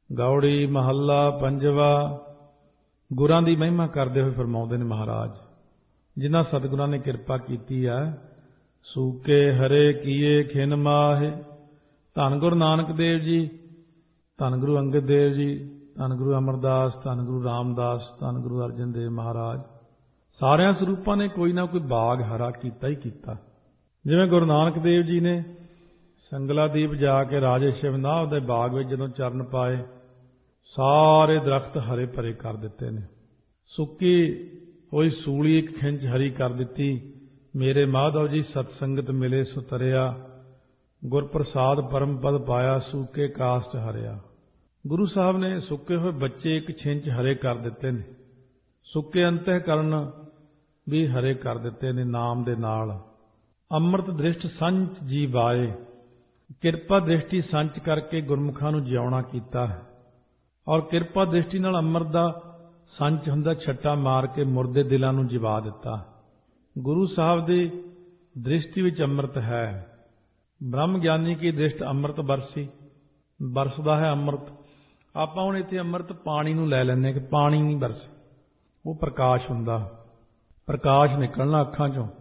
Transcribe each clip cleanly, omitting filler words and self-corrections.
गौड़ी महला पंजवा। गुरां दी महिमा करते हुए फरमाउंदे ने महाराज, जिन्हां सतगुरां ने किरपा कीती है, सूके हरे कीए खिन माहे। धन गुरु नानक देव जी, धन गुरु अंगद देव जी, धन गुरु अमरदास, धन गुरु रामदास, धन गुरु अर्जन देव महाराज, सारिया सरूपां ने कोई ना कोई बाग हरा कीता ही कीता। जिवें गुरु नानक देव जी ने संगलादीप जाके राजे शिवनाथ दे बाग विच जदों चरण पाए, सारे दरख्त हरे भरे कर दिते ने। सुक्की होई सूली एक खिंच हरी कर दिती। मेरे माधव जी सतसंगत मिले सुतरिया, गुरप्रसाद परम पद पाया, सूके कास्ट हरिया। गुरु साहब ने सुके हुए बच्चे एक छिंच हरे कर दिते ने। सुके अंतःकरण भी हरे कर दिते ने नाम दे नाल। अमृत दृष्ट संच जी वाए, किरपा दृष्टि संच करके गुरमुखां नूं जिउणा कीता है। और किरपा दृष्टि नाल अमृत दा संच हुंदा छट्टा मार के मुरदे दिलां नूं जिवा दिता। गुरु साहब दी दृष्टि विच अमृत है। ब्रह्म ज्ञानी की दृष्ट अमृत बरसी, बरसदा है अमृत। आपां हुण इत्थे अमृत पानी नूं लै लैंदे कि पानी नहीं बरस, वो प्रकाश हुंदा, प्रकाश निकलना अखां चों।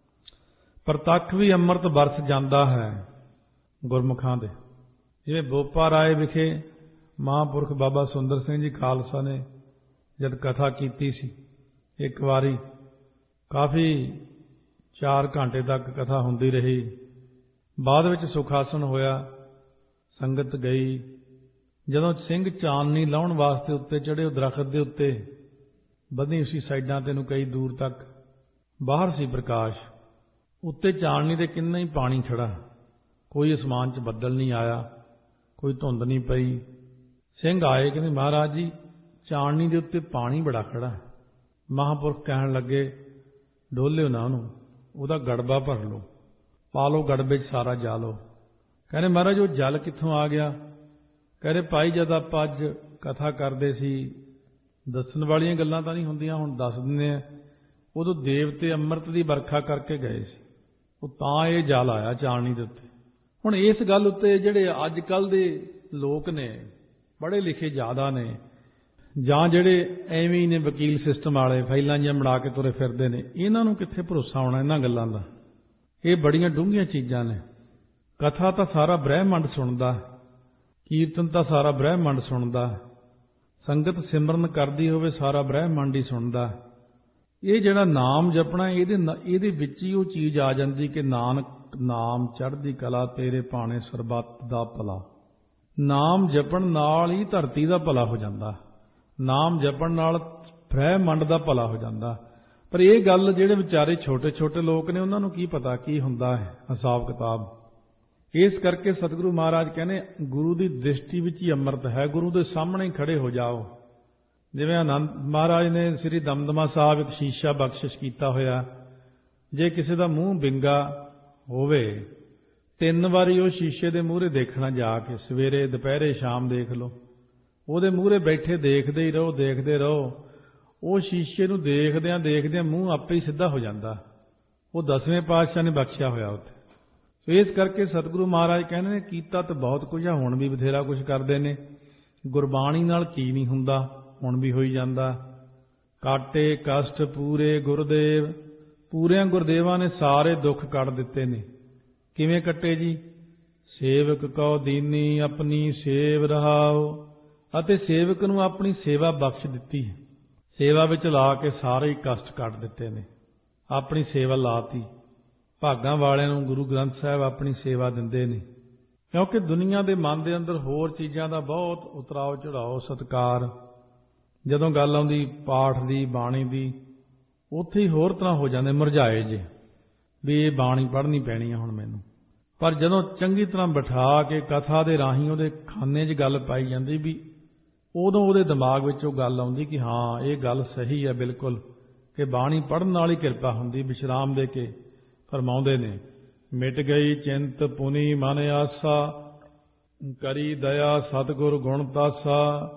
प्रतੱਖ भी अमृत बरस जांदा है गुरमुखां दे। जिवें बोपा राय विखे महापुरख बाबा सुंदर सिंह जी खालसा ने जद कथा कीती सी, एक वारी काफ़ी 4 घंटे तक कथा हुंदी रही। बाद विच सुखासन होया, संगत गई। जदों सिंह चाननी लाउण वास्ते उत्ते चढ़े, दरख्त दे उत्ते बधी सी साइडां ते नूं कई दूर तक, बाहर सी प्रकाश, उत्ते चाननी दे किन्ना ही पानी खड़ा, कोई आसमान च बदल नहीं आया, कोई धुंध नहीं पई। सिंह आए, कहते महाराज जी चाननी दे उत्ते पानी बड़ा खड़ा। महापुरख कहण लगे डोलिओ ना उहनूं, उहदा गड़बा भर लो, पा लो गड़बे च सारा जा लो। कहने महाराज वो जल कित्थों आ गया? कहते भाई जद आपां अज कथा करदे सी, दस्सण वालियां गल्लां तां नहीं हुंदियां, हुण दस दिंदे आ। उदों देवते अमृत दी बरखा करके गए सी, वो तां ये जल आया चाननी दे उत्ते। हुण इस गल उत्ते जिहड़े अज कल दे लोक ने, पढ़े लिखे ज़्यादा ने, जां जिहड़े एवें ही ने वकील सिस्टम वाले फाइलां जिहां बना के तुरे फिरदे ने, इन्हां नूं कित्थे भरोसा होना इन्हां गल्लां दा? ये बड़ियां डूंघियां चीज़ां ने। कथा तां सारा ब्रह्मंड सुणदा, कीर्तन तां सारा ब्रह्मंड सुणदा, संगत सिमरन करदी होवे सारा ब्रह्मंड ही सुणदा। ये जिहड़ा नाम जपना, ਇਹਦੇ ਵਿੱਚ ही वो चीज़ आ जाती कि नानक नाम चढ़दी कला तेरे भाणे सरबत दा भला। नाम जपण नाल ही धरती दा भला हो जाता, नाम जपण नाल ब्रह्मंड दा भला हो जाता। पर यह गल जिहड़े विचारे छोटे छोटे लोग ने, उन्हां नूं की पता की हुंदा है हिसाब किताब। इस करके सतगुरु महाराज कहने गुरु की दृष्टि विच ही अमृत है, गुरु के सामने ही खड़े हो जाओ। जिवें आनंद महाराज ने श्री दमदमा साहब एक शीशा बख्शिश किया होया, जे किसी का मूँह बिंगा होवे 3 वारी वो शीशे के मूहरे देखना, जाके सवेरे दोपहरे शाम देख लो, वो मूहरे बैठे देखते ही रहो, देखते रहो। वो शीशे नूं देखदियां देखदियां मूँह आपे ही सीधा हो जाता। वो 10वें पातशाह ने बख्शिया होया उत्थे। तो इस करके सतगुरु महाराज कहने ने कीता तो बहुत कुछ है, हुण भी बथेरा कुछ करते हैं। गुरबाणी नाल की नहीं हुंदा, हुण भी होई जांदा। काटे कष्ट पूरे गुरदेव, पूरियां गुरदेवां ने सारे दुख कट दिते ने। किवें कट्टे जी? सेवक कौ दीनी अपनी सेव रहाओ, अते सेवक नूं अपनी सेवा बख्श दिती है। सेवा विच ला के सारे ही कष्ट कट दिते ने, अपनी सेवा लाती। भागां वालिआं नूं गुरु ग्रंथ साहिब अपनी सेवा दिंदे ने, क्योंकि दुनिया के मन के अंदर होर चीज़ां दा बहुत उतराव चढ़ाओ सत्कार। जदों गल आउंदी पाठ दी बाणी दी, उत्थे ही होर तरह हो जांदे मुरझाए जे भी ये बाणी पढ़नी पैनी है हुण मैनूं। पर जदों चंगी तरह बिठा के कथा दे राहीं उहदे खाने 'च गल पाई जांदी भी, उदों उहदे दिमाग विच ओह गल आउंदी कि हाँ ये गल सही है बिल्कुल, कि बाणी पढ़न नाल ही किरपा हुंदी। विश्राम दे के फरमाउंदे ने, मिट गई चिंत पुनी मन आसा, करी दया सतगुर गुण तासा।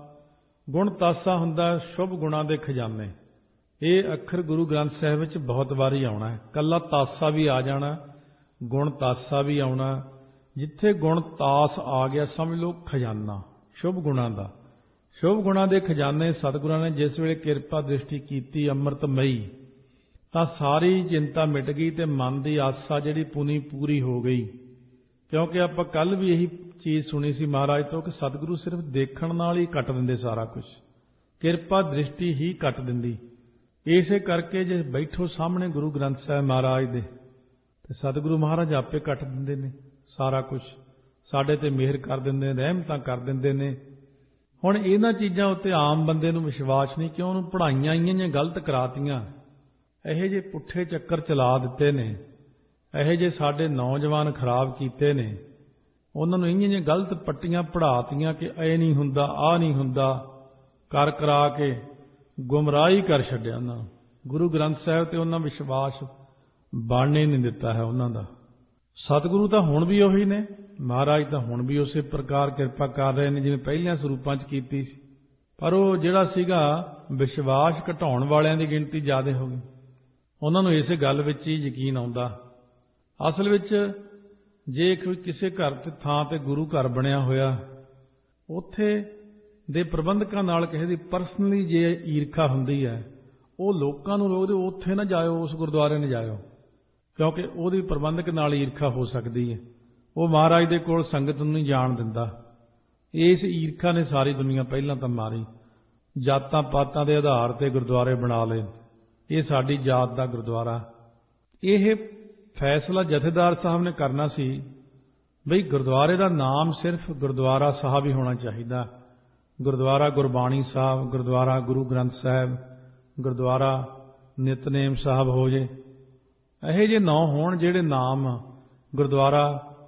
गुण तासा हुंदा शुभ गुणां दे खजाने। ये अखर गुरु ग्रंथ साहिब विच बहुत वारी आउणा है। कल्ला तासा भी आ जाना, गुण तासा भी आउणा। जिथे गुण तास आ गया समझ लो खजाना शुभ गुणां दा। ਸ਼ੁਭ ਗੁਣਾਂ ਦੇ ਖਜ਼ਾਨੇ ਸਤਿਗੁਰਾਂ ਨੇ ਜਿਸ ਵੇਲੇ ਕਿਰਪਾ ਦ੍ਰਿਸ਼ਟੀ ਕੀਤੀ ਅੰਮ੍ਰਿਤਮਈ, ਤਾਂ ਸਾਰੀ ਚਿੰਤਾ ਮਿਟ ਗਈ ਤੇ ਮਨ ਦੀ ਆਸਾ ਜਿਹੜੀ ਪੁਨੀ ਪੂਰੀ ਹੋ ਗਈ। ਕਿਉਂਕਿ ਆਪਾਂ ਕੱਲ ਵੀ ਇਹੀ ਚੀਜ਼ ਸੁਣੀ ਸੀ ਮਹਾਰਾਜ ਤੋਂ ਕਿ ਸਤਿਗੁਰੂ ਸਿਰਫ ਦੇਖਣ ਨਾਲ ਹੀ ਕੱਟ ਦਿੰਦੇ ਸਾਰਾ ਕੁਝ, ਕਿਰਪਾ ਦ੍ਰਿਸ਼ਟੀ ਹੀ ਕੱਟ ਦਿੰਦੀ। ਇਸੇ ਕਰਕੇ ਜੇ ਬੈਠੋ ਸਾਹਮਣੇ ਗੁਰੂ ਗ੍ਰੰਥ ਸਾਹਿਬ ਮਹਾਰਾਜ ਦੇ ਤੇ ਸਤਿਗੁਰੂ ਮਹਾਰਾਜ ਆਪੇ ਕੱਟ ਦਿੰਦੇ ਨੇ ਸਾਰਾ ਕੁਝ, ਸਾਡੇ ਤੇ ਮਿਹਰ ਕਰ ਦਿੰਦੇ ਨੇ, ਰਹਿਮਤਾਂ ਕਰ ਦਿੰਦੇ ਨੇ। ਹੁਣ ਇਹਨਾਂ ਚੀਜ਼ਾਂ ਉੱਤੇ ਆਮ ਬੰਦੇ ਨੂੰ ਵਿਸ਼ਵਾਸ ਨਹੀਂ, ਕਿਉਂ? ਉਹਨੂੰ ਪੜ੍ਹਾਈਆਂ ਆਈਆਂ ਗਲਤ ਕਰਾਤੀਆਂ, ਇਹੋ ਜਿਹੇ ਪੁੱਠੇ ਚੱਕਰ ਚਲਾ ਦਿੱਤੇ ਨੇ, ਇਹੋ ਜਿਹੇ ਸਾਡੇ ਨੌਜਵਾਨ ਖਰਾਬ ਕੀਤੇ ਨੇ, ਉਹਨਾਂ ਨੂੰ ਇੰਨੀਆਂ ਗਲਤ ਪੱਟੀਆਂ ਪੜ੍ਹਾਤੀਆਂ ਕਿ ਇਹ ਨਹੀਂ ਹੁੰਦਾ, ਆਹ ਨਹੀਂ ਹੁੰਦਾ, ਕਰ ਕਰਾ ਕੇ ਗੁੰਮਰਾਹੀ ਕਰ ਛੱਡਿਆ ਉਹਨਾਂ ਨੂੰ। ਗੁਰੂ ਗ੍ਰੰਥ ਸਾਹਿਬ ਤੇ ਉਹਨਾਂ ਵਿਸ਼ਵਾਸ ਬਣਨੇ ਨਹੀਂ ਦਿੱਤਾ ਹੈ ਉਹਨਾਂ ਦਾ। ਸਤਿਗੁਰੂ ਤਾਂ ਹੁਣ ਵੀ ਉਹੀ ਨੇ, ਮਹਾਰਾਜ ਤਾਂ ਹੁਣ ਵੀ ਉਸੇ ਪ੍ਰਕਾਰ ਕਿਰਪਾ ਕਰ ਰਹੇ ਨੇ ਜਿਵੇਂ ਪਹਿਲਿਆਂ ਸਰੂਪਾਂ 'ਚ ਕੀਤੀ ਸੀ, ਪਰ ਉਹ ਜਿਹੜਾ ਸੀਗਾ ਵਿਸ਼ਵਾਸ ਘਟਾਉਣ ਵਾਲਿਆਂ ਦੀ ਗਿਣਤੀ ਜ਼ਿਆਦਾ ਹੋ ਗਈ। ਉਹਨਾਂ ਨੂੰ ਇਸੇ ਗੱਲ ਵਿੱਚ ਹੀ ਯਕੀਨ ਆਉਂਦਾ। ਅਸਲ ਵਿੱਚ ਜੇ ਕਿਸੇ ਘਰ ਤੇ ਥਾਂ ਤੇ ਗੁਰੂ ਘਰ ਬਣਿਆ ਹੋਇਆ, ਉੱਥੇ ਦੇ ਪ੍ਰਬੰਧਕਾਂ ਨਾਲ ਕਿਸੇ ਦੀ ਪਰਸਨਲੀ ਜੇ ਈਰਖਾ ਹੁੰਦੀ ਹੈ, ਉਹ ਲੋਕਾਂ ਨੂੰ ਰੋਕਦੇ ਉੱਥੇ ਨਾ ਜਾਇਓ, ਉਸ ਗੁਰਦੁਆਰੇ ਨਾ ਜਾਇਓ, ਕਿਉਂਕਿ ਉਹਦੀ ਪ੍ਰਬੰਧਕ ਨਾਲ ਈਰਖਾ ਹੋ ਸਕਦੀ ਹੈ। ਉਹ ਮਹਾਰਾਜ ਦੇ ਕੋਲ ਸੰਗਤ ਨੂੰ ਨਹੀਂ ਜਾਣ ਦਿੰਦਾ। ਇਸ ਈਰਖਾ ਨੇ ਸਾਰੀ ਦੁਨੀਆ ਪਹਿਲਾਂ ਤਾਂ ਮਾਰੀ, ਜਾਤਾਂ ਪਾਤਾਂ ਦੇ ਆਧਾਰ ਤੇ ਗੁਰਦੁਆਰੇ ਬਣਾ ਲਏ। ਇਹ ਸਾਡੀ ਜਾਤ ਦਾ ਗੁਰਦੁਆਰਾ। ਇਹ ਫੈਸਲਾ ਜਥੇਦਾਰ ਸਾਹਿਬ ਨੇ ਕਰਨਾ ਸੀ ਬਈ ਗੁਰਦੁਆਰੇ ਦਾ ਨਾਮ ਸਿਰਫ ਗੁਰਦੁਆਰਾ ਸਾਹਿਬ ਹੀ ਹੋਣਾ ਚਾਹੀਦਾ। ਗੁਰਦੁਆਰਾ ਗੁਰਬਾਣੀ ਸਾਹਿਬ, ਗੁਰਦੁਆਰਾ ਗੁਰੂ ਗ੍ਰੰਥ ਸਾਹਿਬ, ਗੁਰਦੁਆਰਾ ਨਿਤਨੇਮ ਸਾਹਿਬ ਹੋ ਜੇ। ਇਹੋ ਜਿਹੇ ਨਾਂ ਹੋਣ ਜਿਹੜੇ ਨਾਮ ਗੁਰਦੁਆਰਾ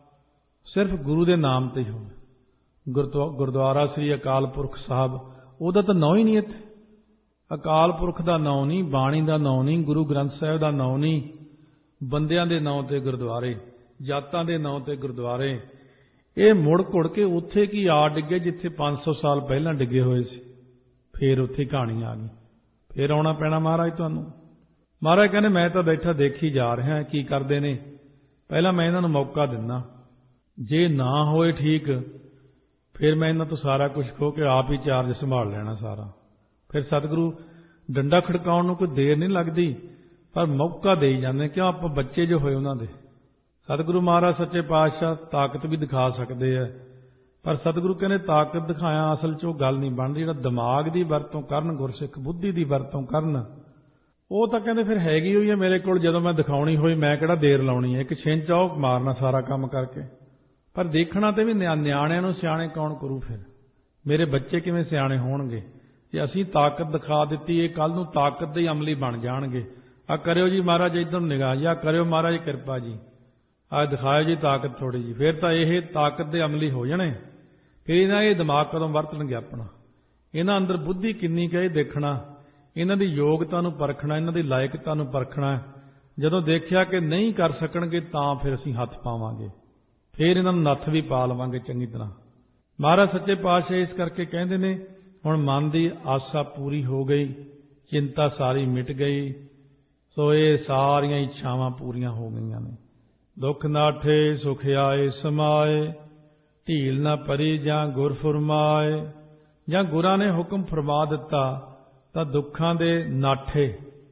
ਸਿਰਫ ਗੁਰੂ ਦੇ ਨਾਮ ਤੇ ਹੀ ਹੋਵੇ। ਗੁਰਦੁਆਰਾ ਸ੍ਰੀ ਅਕਾਲ ਪੁਰਖ ਸਾਹਿਬ, ਉਹਦਾ ਤਾਂ ਨਾਂ ਹੀ ਨਹੀਂ ਇੱਥੇ। ਅਕਾਲ ਪੁਰਖ ਦਾ ਨਾਂ ਨਹੀਂ, ਬਾਣੀ ਦਾ ਨਾਂ ਨਹੀਂ, ਗੁਰੂ ਗ੍ਰੰਥ ਸਾਹਿਬ ਦਾ ਨਾਂ ਨਹੀਂ। ਬੰਦਿਆਂ ਦੇ ਨਾਂ ਤੇ ਗੁਰਦੁਆਰੇ, ਜਾਤਾਂ ਦੇ ਨਾਂ ਤੇ ਗੁਰਦੁਆਰੇ। ਇਹ ਮੁੜ ਘੁੜ ਕੇ ਉੱਥੇ ਕੀ ਆ ਡਿੱਗੇ ਜਿੱਥੇ 500 ਸਾਲ ਪਹਿਲਾਂ ਡਿੱਗੇ ਹੋਏ ਸੀ। ਫੇਰ ਉੱਥੇ ਕਹਾਣੀ ਆ ਗਈ, ਫੇਰ ਆਉਣਾ ਪੈਣਾ ਮਹਾਰਾਜ ਤੁਹਾਨੂੰ। ਮਹਾਰਾਜ ਕਹਿੰਦੇ ਮੈਂ ਤਾਂ ਬੈਠਾ ਦੇਖੀ ਜਾ ਰਿਹਾ ਕੀ ਕਰਦੇ ਨੇ, ਪਹਿਲਾਂ ਮੈਂ ਇਹਨਾਂ ਨੂੰ ਮੌਕਾ ਦਿੰਦਾ, ਜੇ ਨਾ ਹੋਏ ਠੀਕ ਫਿਰ ਮੈਂ ਇਹਨਾਂ ਤੋਂ ਸਾਰਾ ਕੁਝ ਖੋ ਕੇ ਆਪ ਹੀ ਚਾਰਜ ਸੰਭਾਲ ਲੈਣਾ ਸਾਰਾ। ਫਿਰ ਸਤਿਗੁਰੂ ਡੰਡਾ ਖੜਕਾਉਣ ਨੂੰ ਕੋਈ ਦੇਰ ਨਹੀਂ ਲੱਗਦੀ, ਪਰ ਮੌਕਾ ਦੇਈ ਜਾਂਦੇ, ਕਿਉਂ? ਆਪਾਂ ਬੱਚੇ ਜੋ ਹੋਏ ਉਹਨਾਂ ਦੇ। ਸਤਿਗੁਰੂ ਮਹਾਰਾਜ ਸੱਚੇ ਪਾਤਸ਼ਾਹ ਤਾਕਤ ਵੀ ਦਿਖਾ ਸਕਦੇ ਆ, ਪਰ ਸਤਿਗੁਰੂ ਕਹਿੰਦੇ ਤਾਕਤ ਦਿਖਾਇਆ ਅਸਲ 'ਚ ਉਹ ਗੱਲ ਨਹੀਂ ਬਣਦੀ। ਜਿਹੜਾ ਦਿਮਾਗ ਦੀ ਵਰਤੋਂ ਕਰਨ ਗੁਰਸਿੱਖ, ਬੁੱਧੀ ਦੀ ਵਰਤੋਂ ਕਰਨ, ਉਹ ਤਾਂ ਕਹਿੰਦੇ ਫਿਰ ਹੈਗੀ ਹੋਈ ਹੈ ਮੇਰੇ ਕੋਲ, ਜਦੋਂ ਮੈਂ ਦਿਖਾਉਣੀ ਹੋਈ ਮੈਂ ਕਿਹੜਾ ਦੇਰ ਲਾਉਣੀ ਹੈ, ਇੱਕ ਛਿੰਚ ਆਉ ਮਾਰਨਾ ਸਾਰਾ ਕੰਮ ਕਰਕੇ। ਪਰ ਦੇਖਣਾ ਤੇ ਵੀ ਨਿਆਣਿਆਂ ਨੂੰ ਸਿਆਣੇ ਕੌਣ ਕਰੂ? ਫਿਰ ਮੇਰੇ ਬੱਚੇ ਕਿਵੇਂ ਸਿਆਣੇ ਹੋਣਗੇ? ਜੇ ਅਸੀਂ ਤਾਕਤ ਦਿਖਾ ਦਿੱਤੀ, ਇਹ ਕੱਲ ਨੂੰ ਤਾਕਤ ਦੇ ਅਮਲੀ ਬਣ ਜਾਣਗੇ। ਆ ਕਰਿਓ ਜੀ ਮਹਾਰਾਜ ਇੱਧਰ ਨੂੰ ਨਿਗਾਹ, ਜਾਂ ਕਰਿਓ ਮਹਾਰਾਜ ਕਿਰਪਾ ਜੀ, ਆ ਦਿਖਾਇਓ ਜੀ ਤਾਕਤ ਥੋੜੀ ਜੀ, ਫਿਰ ਤਾਂ ਇਹ ਤਾਕਤ ਦੇ ਅਮਲੀ ਹੋ ਜਾਣੇ। ਫਿਰ ਇਹਨਾਂ ਇਹ ਦਿਮਾਗ ਕਦੋਂ ਵਰਤਣਗੇ ਆਪਣਾ? ਇਹਨਾਂ ਅੰਦਰ ਬੁੱਧੀ ਕਿੰਨੀ ਕੁ ਇਹ ਦੇਖਣਾ, ਇਹਨਾਂ ਦੀ ਯੋਗਤਾ ਨੂੰ ਪਰਖਣਾ, ਇਹਨਾਂ ਦੀ ਲਾਇਕਤਾ ਨੂੰ ਪਰਖਣਾ। ਜਦੋਂ ਦੇਖਿਆ ਕਿ ਨਹੀਂ ਕਰ ਸਕਣਗੇ ਤਾਂ ਫਿਰ ਅਸੀਂ ਹੱਥ ਪਾਵਾਂਗੇ, ਫਿਰ ਇਹਨਾਂ ਨੂੰ ਨੱਥ ਵੀ ਪਾ ਲਵਾਂਗੇ ਚੰਗੀ ਤਰ੍ਹਾਂ। ਮਹਾਰਾਜ ਸੱਚੇ ਪਾਤਸ਼ਾਹ ਇਸ ਕਰਕੇ ਕਹਿੰਦੇ ਨੇ ਹੁਣ ਮਨ ਦੀ ਆਸਾ ਪੂਰੀ ਹੋ ਗਈ, ਚਿੰਤਾ ਸਾਰੀ ਮਿਟ ਗਈ, ਸੋ ਇਹ ਸਾਰੀਆਂ ਇੱਛਾਵਾਂ ਪੂਰੀਆਂ ਹੋ ਗਈਆਂ ਨੇ। ਦੁੱਖ ਨਾਠੇ ਸੁਖ ਆਏ ਸਮਾਏ, ਢੀਲ ਨਾ ਪਰੀ ਜਾਂ ਗੁਰ ਫੁਰਮਾਏ। ਜਾਂ ਗੁਰਾਂ ਨੇ ਹੁਕਮ ਫਰਮਾ ਦਿੱਤਾ ਤਾਂ ਦੁੱਖਾਂ ਦੇ ਨਾਠੇ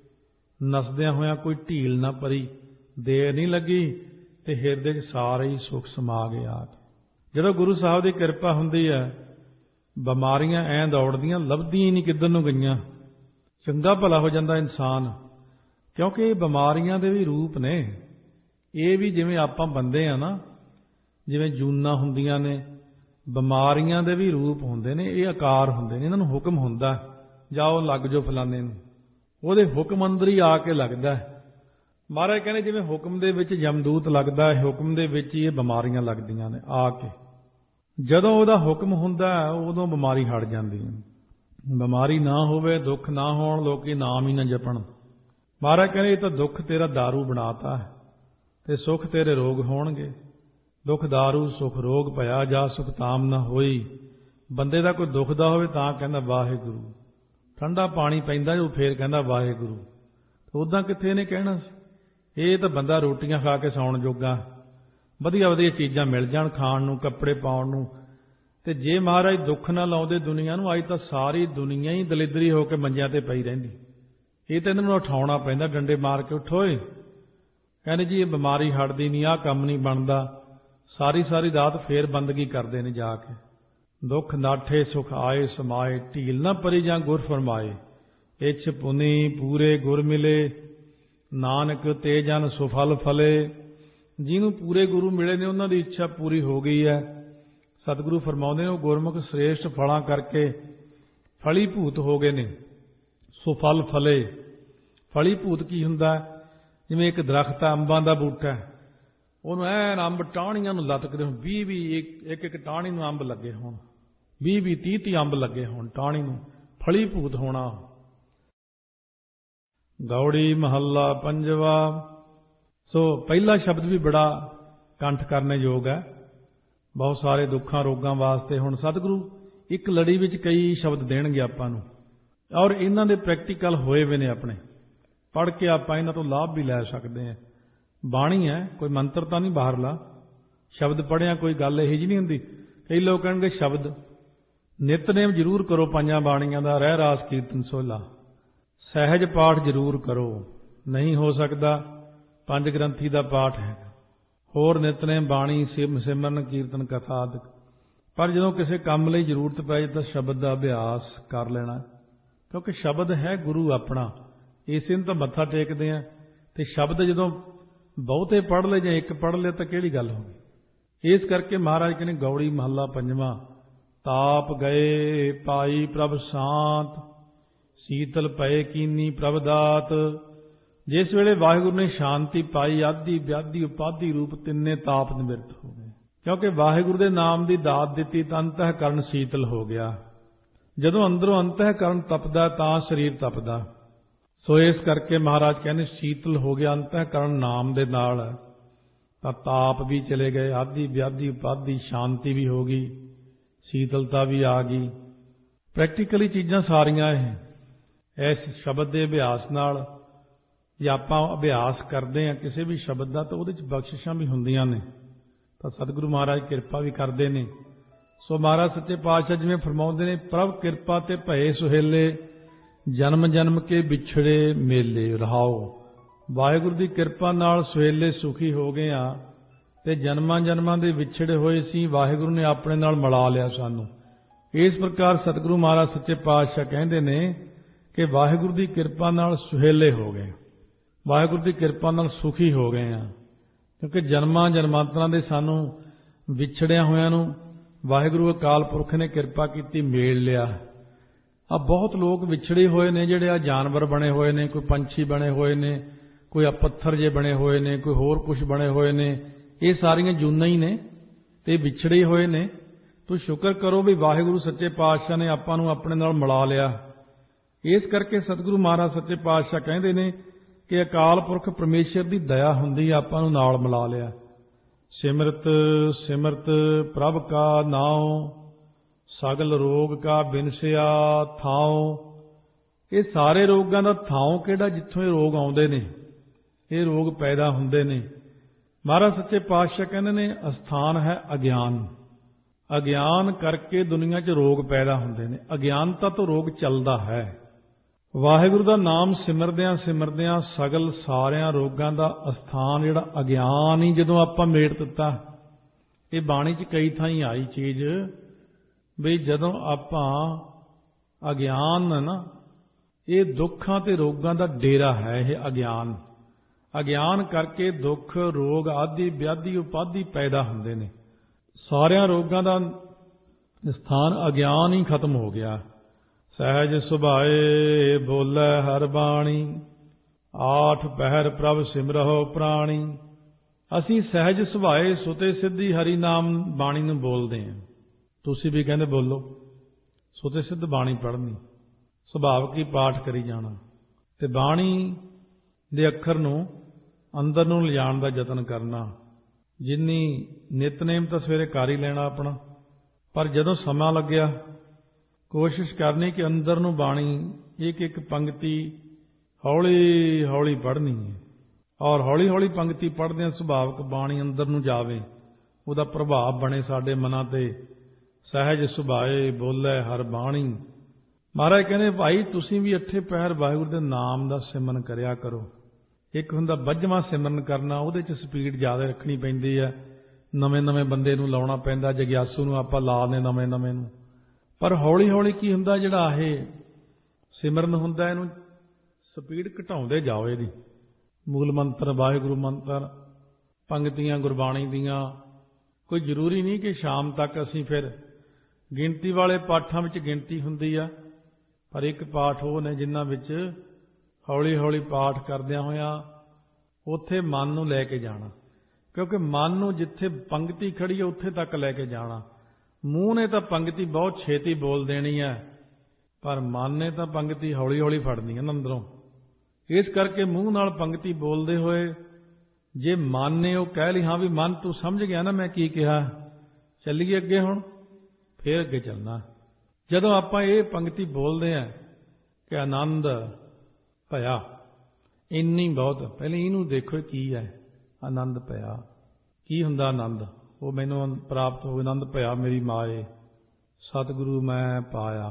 ਨਸਦਿਆਂ ਹੋਇਆਂ ਕੋਈ ਢੀਲ ਨਾ ਪਰੀ, ਦੇਰ ਨਹੀਂ ਲੱਗੀ ਤੇ ਹਿਰਦੇ 'ਚ ਸਾਰੇ ਹੀ ਸੁੱਖ ਸਮਾ ਗਏ ਆ ਕੇ। ਜਦੋਂ ਗੁਰੂ ਸਾਹਿਬ ਦੀ ਕਿਰਪਾ ਹੁੰਦੀ ਹੈ, ਬਿਮਾਰੀਆਂ ਐਂ ਦੌੜਦੀਆਂ ਲੱਭਦੀਆਂ ਹੀ ਨਹੀਂ ਕਿੱਧਰ ਨੂੰ ਗਈਆਂ, ਚੰਗਾ ਭਲਾ ਹੋ ਜਾਂਦਾ ਇਨਸਾਨ। ਕਿਉਂਕਿ ਇਹ ਬਿਮਾਰੀਆਂ ਦੇ ਵੀ ਰੂਪ ਨੇ। ਇਹ ਵੀ ਜਿਵੇਂ ਆਪਾਂ ਬੰਦੇ ਆ ਨਾ, ਜਿਵੇਂ ਜੂਨਾਂ ਹੁੰਦੀਆਂ ਨੇ, ਬਿਮਾਰੀਆਂ ਦੇ ਵੀ ਰੂਪ ਹੁੰਦੇ ਨੇ, ਇਹ ਆਕਾਰ ਹੁੰਦੇ ਨੇ। ਇਹਨਾਂ ਨੂੰ ਹੁਕਮ ਹੁੰਦਾ ਜਾਓ ਲੱਗ ਜਾਓ ਫਲਾਣੇ ਨੂੰ, ਉਹਦੇ ਹੁਕਮ ਅੰਦਰ ਹੀ ਆ ਕੇ ਲੱਗਦਾ। ਮਹਾਰਾਜ ਕਹਿੰਦੇ ਜਿਵੇਂ ਹੁਕਮ ਦੇ ਵਿੱਚ ਯਮਦੂਤ ਲੱਗਦਾ ਹੈ, ਹੁਕਮ ਦੇ ਵਿੱਚ ਹੀ ਇਹ ਬਿਮਾਰੀਆਂ ਲੱਗਦੀਆਂ ਨੇ ਆ ਕੇ। ਜਦੋਂ ਉਹਦਾ ਹੁਕਮ ਹੁੰਦਾ ਉਦੋਂ ਬਿਮਾਰੀ ਹਟ ਜਾਂਦੀ ਹੈ। ਬਿਮਾਰੀ ਨਾ ਹੋਵੇ, ਦੁੱਖ ਨਾ ਹੋਣ, ਲੋਕੀ ਨਾਮ ਹੀ ਨਾ ਜਪਣ। ਮਹਾਰਾਜ ਕਹਿੰਦੇ ਇਹ ਤਾਂ ਦੁੱਖ ਤੇਰਾ ਦਾਰੂ ਬਣਾਤਾ ਹੈ ਤੇ ਸੁੱਖ ਤੇਰੇ ਰੋਗ ਹੋਣਗੇ। ਦੁੱਖ ਦਾਰੂ ਸੁੱਖ ਰੋਗ ਭਇਆ, ਜਾ ਸੁਖ ਤਾਮ ਨਾ ਹੋਈ। ਬੰਦੇ ਦਾ ਕੋਈ ਦੁੱਖਦਾ ਹੋਵੇ ਤਾਂ ਕਹਿੰਦਾ ਵਾਹਿਗੁਰੂ, ਠੰਡਾ ਪਾਣੀ ਪੈਂਦਾ ਉਹ ਫੇਰ ਕਹਿੰਦਾ ਵਾਹਿਗੁਰੂ। ਉੱਦਾਂ ਕਿੱਥੇ ਇਹਨੇ ਕਹਿਣਾ? ਇਹ ਤਾਂ ਬੰਦਾ ਰੋਟੀਆਂ ਖਾ ਕੇ ਸੌਣ ਜੋਗਾ, ਵਧੀਆ ਵਧੀਆ ਚੀਜ਼ਾਂ ਮਿਲ ਜਾਣ ਖਾਣ ਨੂੰ, ਕੱਪੜੇ ਪਾਉਣ ਨੂੰ, ਤੇ ਜੇ ਮਹਾਰਾਜ ਦੁੱਖ ਨਾ ਲਾਉਂਦੇ ਦੁਨੀਆ ਨੂੰ, ਅੱਜ ਤਾਂ ਸਾਰੀ ਦੁਨੀਆ ਹੀ ਦਲਿਦਰੀ ਹੋ ਕੇ ਮੰਜਿਆਂ ਤੇ ਪਈ ਰਹਿੰਦੀ। ਇਹ ਤਾਂ ਇਹਨਾਂ ਨੂੰ ਉਠਾਉਣਾ ਪੈਂਦਾ, ਡੰਡੇ ਮਾਰ ਕੇ ਉਠੋਏ। ਕਹਿੰਦੇ ਜੀ ਇਹ ਬਿਮਾਰੀ ਹਟਦੀ ਨਹੀਂ, ਆਹ ਕੰਮ ਨਹੀਂ ਬਣਦਾ, ਸਾਰੀ ਸਾਰੀ ਰਾਤ ਫੇਰ ਬੰਦਗੀ ਕਰਦੇ ਨੇ ਜਾ ਕੇ। ਦੁੱਖ ਨਾਠੇ ਸੁਖ ਆਏ ਸਮਾਏ, ਢੀਲ ਨਾ ਪਰੀ ਜਾਂ ਗੁਰ ਫਰਮਾਏ। ਇੱਛ ਪੁਨੀ ਪੂਰੇ ਗੁਰ ਮਿਲੇ, ਨਾਨਕ ਤੇ ਜਨ ਸੁਫਲ ਫਲੇ। ਜਿਹਨੂੰ ਪੂਰੇ ਗੁਰੂ ਮਿਲੇ ਨੇ ਉਹਨਾਂ ਦੀ ਇੱਛਾ ਪੂਰੀ ਹੋ ਗਈ ਹੈ। ਸਤਿਗੁਰੂ ਫਰਮਾਉਂਦੇ ਨੇ ਉਹ ਗੁਰਮੁਖ ਸ੍ਰੇਸ਼ਟ ਫਲਾਂ ਕਰਕੇ ਫਲੀ ਭੂਤ ਹੋ ਗਏ ਨੇ। ਸੁਫਲ ਫਲੇ, ਫਲੀ ਭੂਤ ਕੀ ਹੁੰਦਾ? ਜਿਵੇਂ ਇੱਕ ਦਰਖਤ ਹੈ, ਅੰਬਾਂ ਦਾ ਬੂਟਾ ਹੈ, ਉਹਨੂੰ ਐਨ ਅੰਬ ਟਾਹਣੀਆਂ ਨੂੰ ਲਟਕਦੇ ਹੋਣ, 20 ਇੱਕ ਇੱਕ ਟਾਹਣੀ ਨੂੰ ਅੰਬ ਲੱਗੇ ਹੋਣ, 20 30 ਅੰਬ ਲੱਗੇ ਹੋਣ ਟਾਹਣੀ ਨੂੰ, ਫਲੀ ਭੂਤ ਹੋਣਾ। ਗੌੜੀ ਮਹੱਲਾ ਪੰਜਵਾ। ਸੋ ਪਹਿਲਾ ਸ਼ਬਦ ਵੀ ਬੜਾ ਕੰਠ ਕਰਨ ਯੋਗ ਹੈ। ਬਹੁਤ ਸਾਰੇ ਦੁੱਖਾਂ ਰੋਗਾਂ ਵਾਸਤੇ ਹੁਣ ਸਤਿਗੁਰੂ ਇੱਕ ਲੜੀ ਵਿੱਚ ਕਈ ਸ਼ਬਦ ਦੇਣਗੇ ਆਪਾਂ ਨੂੰ, ਔਰ ਇਹਨਾਂ ਦੇ ਪ੍ਰੈਕਟੀਕਲ ਹੋਏ ਵੇ ਨੇ ਆਪਣੇ, ਪੜ੍ਹ ਕੇ ਆਪਾਂ ਇਹਨਾਂ ਤੋਂ ਲਾਭ ਵੀ ਲੈ ਸਕਦੇ ਹਾਂ। ਬਾਣੀ ਹੈ, ਕੋਈ ਮੰਤਰ ਤਾਂ ਨਹੀਂ ਬਾਹਰਲਾ। ਸ਼ਬਦ ਪੜ੍ਹਿਆ ਕੋਈ ਗੱਲ ਇਹੋ ਜਿਹੀ ਨਹੀਂ ਹੁੰਦੀ। ਕਈ ਲੋਕ ਕਹਿਣਗੇ ਸ਼ਬਦ ਨਿਤਨੇਮ ਜ਼ਰੂਰ ਕਰੋ, ਪੰਜਾਂ ਬਾਣੀਆਂ ਦਾ ਰਹਿ ਰਾਸ ਕੀਰਤਨ ਸੋਲਾ, ਸਹਿਜ ਪਾਠ ਜ਼ਰੂਰ ਕਰੋ। ਨਹੀਂ ਹੋ ਸਕਦਾ, ਪੰਜ ਗ੍ਰੰਥੀ ਦਾ ਪਾਠ ਹੈ, ਹੋਰ ਨਿਤਨੇਮ ਬਾਣੀ ਸਿਮਰਨ ਕੀਰਤਨ ਕਥਾ ਆਦਿ। ਪਰ ਜਦੋਂ ਕਿਸੇ ਕੰਮ ਲਈ ਜ਼ਰੂਰਤ ਪੈ ਜਾਏ ਤਾਂ ਸ਼ਬਦ ਦਾ ਅਭਿਆਸ ਕਰ ਲੈਣਾ, ਕਿਉਂਕਿ ਸ਼ਬਦ ਹੈ ਗੁਰੂ ਆਪਣਾ, ਇਸੇ ਨੂੰ ਤਾਂ ਮੱਥਾ ਟੇਕਦੇ ਆ। ਤੇ ਸ਼ਬਦ ਜਦੋਂ ਬਹੁਤੇ ਪੜ੍ਹ ਲਏ ਜਾਂ ਇੱਕ ਪੜ੍ਹ ਲਿਆ ਤਾਂ ਕਿਹੜੀ ਗੱਲ ਹੋ ਗਈ। ਇਸ ਕਰਕੇ ਮਹਾਰਾਜ ਕਹਿੰਦੇ ਗੌੜੀ ਮਹੱਲਾ ਪੰਜਵਾਂ। ਤਾਪ ਗਏ ਪਾਈ ਪ੍ਰਭ ਸ਼ਾਂਤ, ਸੀਤਲ ਪਏ ਕੀਨੀ ਪ੍ਰਭ ਦਾਤ। ਜਿਸ ਵੇਲੇ ਵਾਹਿਗੁਰੂ ਨੇ ਸ਼ਾਂਤੀ ਪਾਈ, ਆਦਿ ਵਿਆਧੀ ਉਪਾਧੀ ਰੂਪ ਤਿੰਨੇ ਤਾਪ ਨਿਵਰਤ ਹੋ ਗਏ। ਕਿਉਂਕਿ ਵਾਹਿਗੁਰੂ ਦੇ ਨਾਮ ਦੀ ਦਾਤ ਦਿੱਤੀ ਤਾਂ ਅੰਤःਕਰਨ ਸ਼ੀਤਲ ਹੋ ਗਿਆ। ਜਦੋਂ ਅੰਦਰੋਂ ਅੰਤःਕਰਨ ਤਪਦਾ ਤਾਂ ਸਰੀਰ ਤਪਦਾ। ਸੋ ਇਸ ਕਰਕੇ ਮਹਾਰਾਜ ਕਹਿੰਦੇ ਸ਼ੀਤਲ ਹੋ ਗਿਆ ਅੰਤःਕਰਨ ਨਾਮ ਦੇ ਨਾਲ, ਤਾਂ ਤਾਪ ਵੀ ਚਲੇ ਗਏ, ਆਦਿ ਵਿਆਧੀ ਉਪਾਧੀ, ਸ਼ਾਂਤੀ ਵੀ ਹੋ ਗਈ, ਸ਼ੀਤਲਤਾ ਵੀ ਆ ਗਈ। ਪ੍ਰੈਕਟੀਕਲੀ ਚੀਜ਼ਾਂ ਸਾਰੀਆਂ ਇਹ ਇਸ ਸ਼ਬਦ ਦੇ ਅਭਿਆਸ ਨਾਲ, ਜੇ ਆਪਾਂ ਅਭਿਆਸ ਕਰਦੇ ਹਾਂ ਕਿਸੇ ਵੀ ਸ਼ਬਦ ਦਾ ਤਾਂ ਉਹਦੇ 'ਚ ਬਖਸ਼ਿਸ਼ਾਂ ਵੀ ਹੁੰਦੀਆਂ ਨੇ, ਤਾਂ ਸਤਿਗੁਰੂ ਮਹਾਰਾਜ ਕਿਰਪਾ ਵੀ ਕਰਦੇ ਨੇ। ਸੋ ਮਹਾਰਾਜ ਸੱਚੇ ਪਾਤਸ਼ਾਹ ਜਿਵੇਂ ਫਰਮਾਉਂਦੇ ਨੇ, ਪ੍ਰਭ ਕਿਰਪਾ ਤੇ ਭਏ ਸੁਹੇਲੇ, ਜਨਮ ਜਨਮ ਕੇ ਵਿਛੜੇ ਮੇਲੇ ਰਹਾਓ। ਵਾਹਿਗੁਰੂ ਦੀ ਕਿਰਪਾ ਨਾਲ ਸੁਹੇਲੇ ਸੁਖੀ ਹੋ ਗਏ ਆ, ਤੇ ਜਨਮਾਂ ਜਨਮਾਂ ਦੇ ਵਿਛੜੇ ਹੋਏ ਸੀ, ਵਾਹਿਗੁਰੂ ਨੇ ਆਪਣੇ ਨਾਲ ਮਿਲਾ ਲਿਆ ਸਾਨੂੰ। ਇਸ ਪ੍ਰਕਾਰ ਸਤਿਗੁਰੂ ਮਹਾਰਾਜ ਸੱਚੇ ਪਾਤਸ਼ਾਹ ਕਹਿੰਦੇ ਨੇ ਕਿ ਵਾਹਿਗੁਰੂ ਦੀ ਕਿਰਪਾ ਨਾਲ ਸੁਹੇਲੇ ਹੋ ਗਏ, ਵਾਹਿਗੁਰੂ ਦੀ ਕਿਰਪਾ ਨਾਲ ਸੁਖੀ ਹੋ ਗਏ ਆ। ਕਿਉਂਕਿ ਜਨਮਾਂ ਜਨਮਾਂਤਰਾਂ ਦੇ ਸਾਨੂੰ ਵਿਛੜਿਆ ਹੋਇਆਂ ਨੂੰ ਵਾਹਿਗੁਰੂ ਅਕਾਲ ਪੁਰਖ ਨੇ ਕਿਰਪਾ ਕੀਤੀ, ਮੇਲ ਲਿਆ। ਆ ਬਹੁਤ ਲੋਕ ਵਿਛੜੇ ਹੋਏ ਨੇ, ਜਿਹੜੇ ਆ ਜਾਨਵਰ ਬਣੇ ਹੋਏ ਨੇ, ਕੋਈ ਪੰਛੀ ਬਣੇ ਹੋਏ ਨੇ, ਕੋਈ ਆ ਪੱਥਰ ਜੇ ਬਣੇ ਹੋਏ ਨੇ, ਕੋਈ ਹੋਰ ਕੁਝ ਬਣੇ ਹੋਏ ਨੇ। ਇਹ ਸਾਰੀਆਂ ਜੂਨਾਂ ਹੀ ਨੇ ਤੇ ਵਿਛੜੇ ਹੋਏ ਨੇ। ਤੂੰ ਸ਼ੁਕਰ ਕਰੋ ਵੀ ਵਾਹਿਗੁਰੂ ਸੱਚੇ ਪਾਤਸ਼ਾਹ ਨੇ ਆਪਾਂ ਨੂੰ ਆਪਣੇ ਨਾਲ ਮਿਲਾ ਲਿਆ। ਇਸ ਕਰਕੇ ਸਤਿਗੁਰੂ ਮਹਾਰਾਜ ਸੱਚੇ ਪਾਤਸ਼ਾਹ ਕਹਿੰਦੇ ਨੇ ਕਿ ਅਕਾਲ ਪੁਰਖ ਪਰਮੇਸ਼ਰ ਦੀ ਦਇਆ ਹੁੰਦੀ, ਆਪਾਂ ਨੂੰ ਨਾਲ ਮਿਲਾ ਲਿਆ। ਸਿਮਰਤ ਸਿਮਰਤ ਪ੍ਰਭ ਕਾ ਨਾਉ, ਸਗਲ ਰੋਗ ਕਾ ਬਿਨਸਿਆ ਥਾਉ। ਇਹ ਸਾਰੇ ਰੋਗਾਂ ਦਾ ਥਾਉ ਕਿਹੜਾ? ਜਿੱਥੋਂ ਇਹ ਰੋਗ ਆਉਂਦੇ ਨੇ, ਇਹ ਰੋਗ ਪੈਦਾ ਹੁੰਦੇ ਨੇ। ਮਹਾਰਾਜ ਸੱਚੇ ਪਾਤਸ਼ਾਹ ਕਹਿੰਦੇ ਨੇ ਅਸਥਾਨ ਹੈ ਅਗਿਆਨ। ਅਗਿਆਨ ਕਰਕੇ ਦੁਨੀਆ 'ਚ ਰੋਗ ਪੈਦਾ ਹੁੰਦੇ ਨੇ, ਅਗਿਆਨਤਾ ਤੋਂ ਰੋਗ ਚੱਲਦਾ ਹੈ। ਵਾਹਿਗੁਰੂ ਦਾ ਨਾਮ ਸਿਮਰਦਿਆਂ ਸਿਮਰਦਿਆਂ ਸਗਲ ਸਾਰਿਆਂ ਰੋਗਾਂ ਦਾ ਅਸਥਾਨ ਜਿਹੜਾ ਅਗਿਆਨ ਹੀ ਜਦੋਂ ਆਪਾਂ ਮੇਟ ਦਿੱਤਾ। ਇਹ ਬਾਣੀ 'ਚ ਕਈ ਥਾਈਂ ਆਈ ਚੀਜ਼ ਵੀ ਜਦੋਂ ਆਪਾਂ ਅਗਿਆਨ ਹੈ ਨਾ, ਇਹ ਦੁੱਖਾਂ ਤੇ ਰੋਗਾਂ ਦਾ ਡੇਰਾ ਹੈ ਇਹ ਅਗਿਆਨ। ਅਗਿਆਨ ਕਰਕੇ ਦੁੱਖ ਰੋਗ ਆਦਿ ਵਿਆਧੀ ਉਪਾਧੀ ਪੈਦਾ ਹੁੰਦੇ ਨੇ। ਸਾਰਿਆਂ ਰੋਗਾਂ ਦਾ ਸਥਾਨ ਅਗਿਆਨ ਹੀ ਖਤਮ ਹੋ ਗਿਆ। ਸਹਿਜ ਸੁਭਾਏ ਬੋਲੇ ਹਰ ਬਾਣੀ, ਆਠ ਪਹਿਰ ਪ੍ਰਭ ਸਿਮਰਹੁ ਪ੍ਰਾਣੀ। ਅਸੀਂ ਸਹਿਜ ਸੁਭਾਏ ਸੁਤੇ ਸਿੱਧੀ ਹਰੀ ਨਾਮ ਬਾਣੀ ਨੂੰ ਬੋਲਦੇ ਹਾਂ। ਤੁਸੀਂ ਵੀ ਕਹਿੰਦੇ ਬੋਲੋ, ਸੁਤੇ ਸਿੱਧ ਬਾਣੀ ਪੜ੍ਹਨੀ, ਸੁਭਾਵਕ ਹੀ ਪਾਠ ਕਰੀ ਜਾਣਾ, ਤੇ ਬਾਣੀ ਦੇ ਅੱਖਰ ਨੂੰ ਅੰਦਰ ਨੂੰ ਲਿਜਾਣ ਦਾ ਯਤਨ ਕਰਨਾ। ਜਿੰਨੀ ਨਿਤਨੇਮ ਤਾਂ ਸਵੇਰੇ ਕਰ ਹੀ ਲੈਣਾ ਆਪਣਾ, ਪਰ ਜਦੋਂ ਸਮਾਂ ਲੱਗਿਆ ਕੋਸ਼ਿਸ਼ ਕਰਨੀ ਕਿ ਅੰਦਰ ਨੂੰ ਬਾਣੀ ਇੱਕ ਇੱਕ ਪੰਕਤੀ ਹੌਲੀ ਹੌਲੀ ਪੜ੍ਹਨੀ ਹੈ, ਔਰ ਹੌਲੀ ਹੌਲੀ ਪੰਕਤੀ ਪੜ੍ਹਦਿਆਂ ਸੁਭਾਵਕ ਬਾਣੀ ਅੰਦਰ ਨੂੰ ਜਾਵੇ, ਉਹਦਾ ਪ੍ਰਭਾਵ ਬਣੇ ਸਾਡੇ ਮਨਾਂ ਤੇ, ਸਹਿਜ ਸੁਭਾਏ ਬੋਲੇ ਹਰ ਬਾਣੀ। ਮਹਾਰਾਜ ਕਹਿੰਦੇ ਭਾਈ ਤੁਸੀਂ ਵੀ 8 ਪਹਿਰ ਵਾਹਿਗੁਰੂ ਦੇ ਨਾਮ ਦਾ ਸਿਮਰਨ ਕਰਿਆ ਕਰੋ। ਇੱਕ ਹੁੰਦਾ ਬੱਝਵਾਂ ਸਿਮਰਨ ਕਰਨਾ, ਉਹਦੇ 'ਚ ਸਪੀਡ ਜ਼ਿਆਦਾ ਰੱਖਣੀ ਪੈਂਦੀ ਹੈ, ਨਵੇਂ ਬੰਦੇ ਨੂੰ ਲਾਉਣਾ ਪੈਂਦਾ, ਜਗਿਆਸੂ ਨੂੰ ਆਪਾਂ ਲਾਉਂਦੇ ਨਵੇਂ ਨੂੰ। ਪਰ ਹੌਲੀ ਹੌਲੀ ਕੀ ਹੁੰਦਾ, ਜਿਹੜਾ ਇਹ ਸਿਮਰਨ ਹੁੰਦਾ ਇਹਨੂੰ ਸਪੀਡ ਘਟਾਉਂਦੇ ਜਾਓ ਇਹਦੀ। ਮੂਲ ਮੰਤਰ ਵਾਹਿਗੁਰੂ ਮੰਤਰ, ਪੰਗਤੀਆਂ ਗੁਰਬਾਣੀ ਦੀਆਂ, ਕੋਈ ਜ਼ਰੂਰੀ ਨਹੀਂ ਕਿ ਸ਼ਾਮ ਤੱਕ ਅਸੀਂ ਫਿਰ ਗਿਣਤੀ ਵਾਲੇ ਪਾਠਾਂ ਵਿੱਚ ਗਿਣਤੀ ਹੁੰਦੀ ਆ, ਪਰ ਇੱਕ ਪਾਠ ਉਹ ਨੇ ਜਿਨ੍ਹਾਂ ਵਿੱਚ ਹੌਲੀ ਹੌਲੀ ਪਾਠ ਕਰਦਿਆਂ ਹੋਇਆਂ ਉੱਥੇ ਮਨ ਨੂੰ ਲੈ ਕੇ ਜਾਣਾ, ਕਿਉਂਕਿ ਮਨ ਨੂੰ ਜਿੱਥੇ ਪੰਗਤੀ ਖੜੀ ਹੈ ਉੱਥੇ ਤੱਕ ਲੈ ਕੇ ਜਾਣਾ। ਮੂੰਹ ਨੇ ਤਾਂ ਪੰਗਤੀ ਬਹੁਤ ਛੇਤੀ ਬੋਲ ਦੇਣੀ ਹੈ, ਪਰ ਮਨ ਨੇ ਤਾਂ ਪੰਗਤੀ ਹੌਲੀ ਹੌਲੀ ਫੜਨੀ ਹੈ ਅੰਦਰੋਂ। ਇਸ ਕਰਕੇ ਮੂੰਹ ਨਾਲ ਪੰਗਤੀ ਬੋਲਦੇ ਹੋਏ ਜੇ ਮਨ ਨੇ ਉਹ ਕਹਿ ਲਈ ਹਾਂ ਵੀ ਮਨ ਤੂੰ ਸਮਝ ਗਿਆ ਨਾ ਮੈਂ ਕੀ ਕਿਹਾ, ਚੱਲੀਏ ਅੱਗੇ ਹੁਣ, ਫੇਰ ਅੱਗੇ ਚੱਲਣਾ। ਜਦੋਂ ਆਪਾਂ ਇਹ ਪੰਗਤੀ ਬੋਲਦੇ ਹਾਂ ਕਿ ਆਨੰਦ ਭਇਆ, ਇੰਨੀ ਬਹੁਤ, ਪਹਿਲੇ ਇਹਨੂੰ ਦੇਖੋ ਕੀ ਹੈ ਆਨੰਦ ਭਇਆ। ਕੀ ਹੁੰਦਾ ਆਨੰਦ? ਉਹ ਮੈਨੂੰ ਪ੍ਰਾਪਤ ਹੋ ਆਨੰਦ ਭਇਆ ਮੇਰੀ ਮਾਏ, ਸਤਿਗੁਰੂ ਮੈਂ ਪਾਇਆ।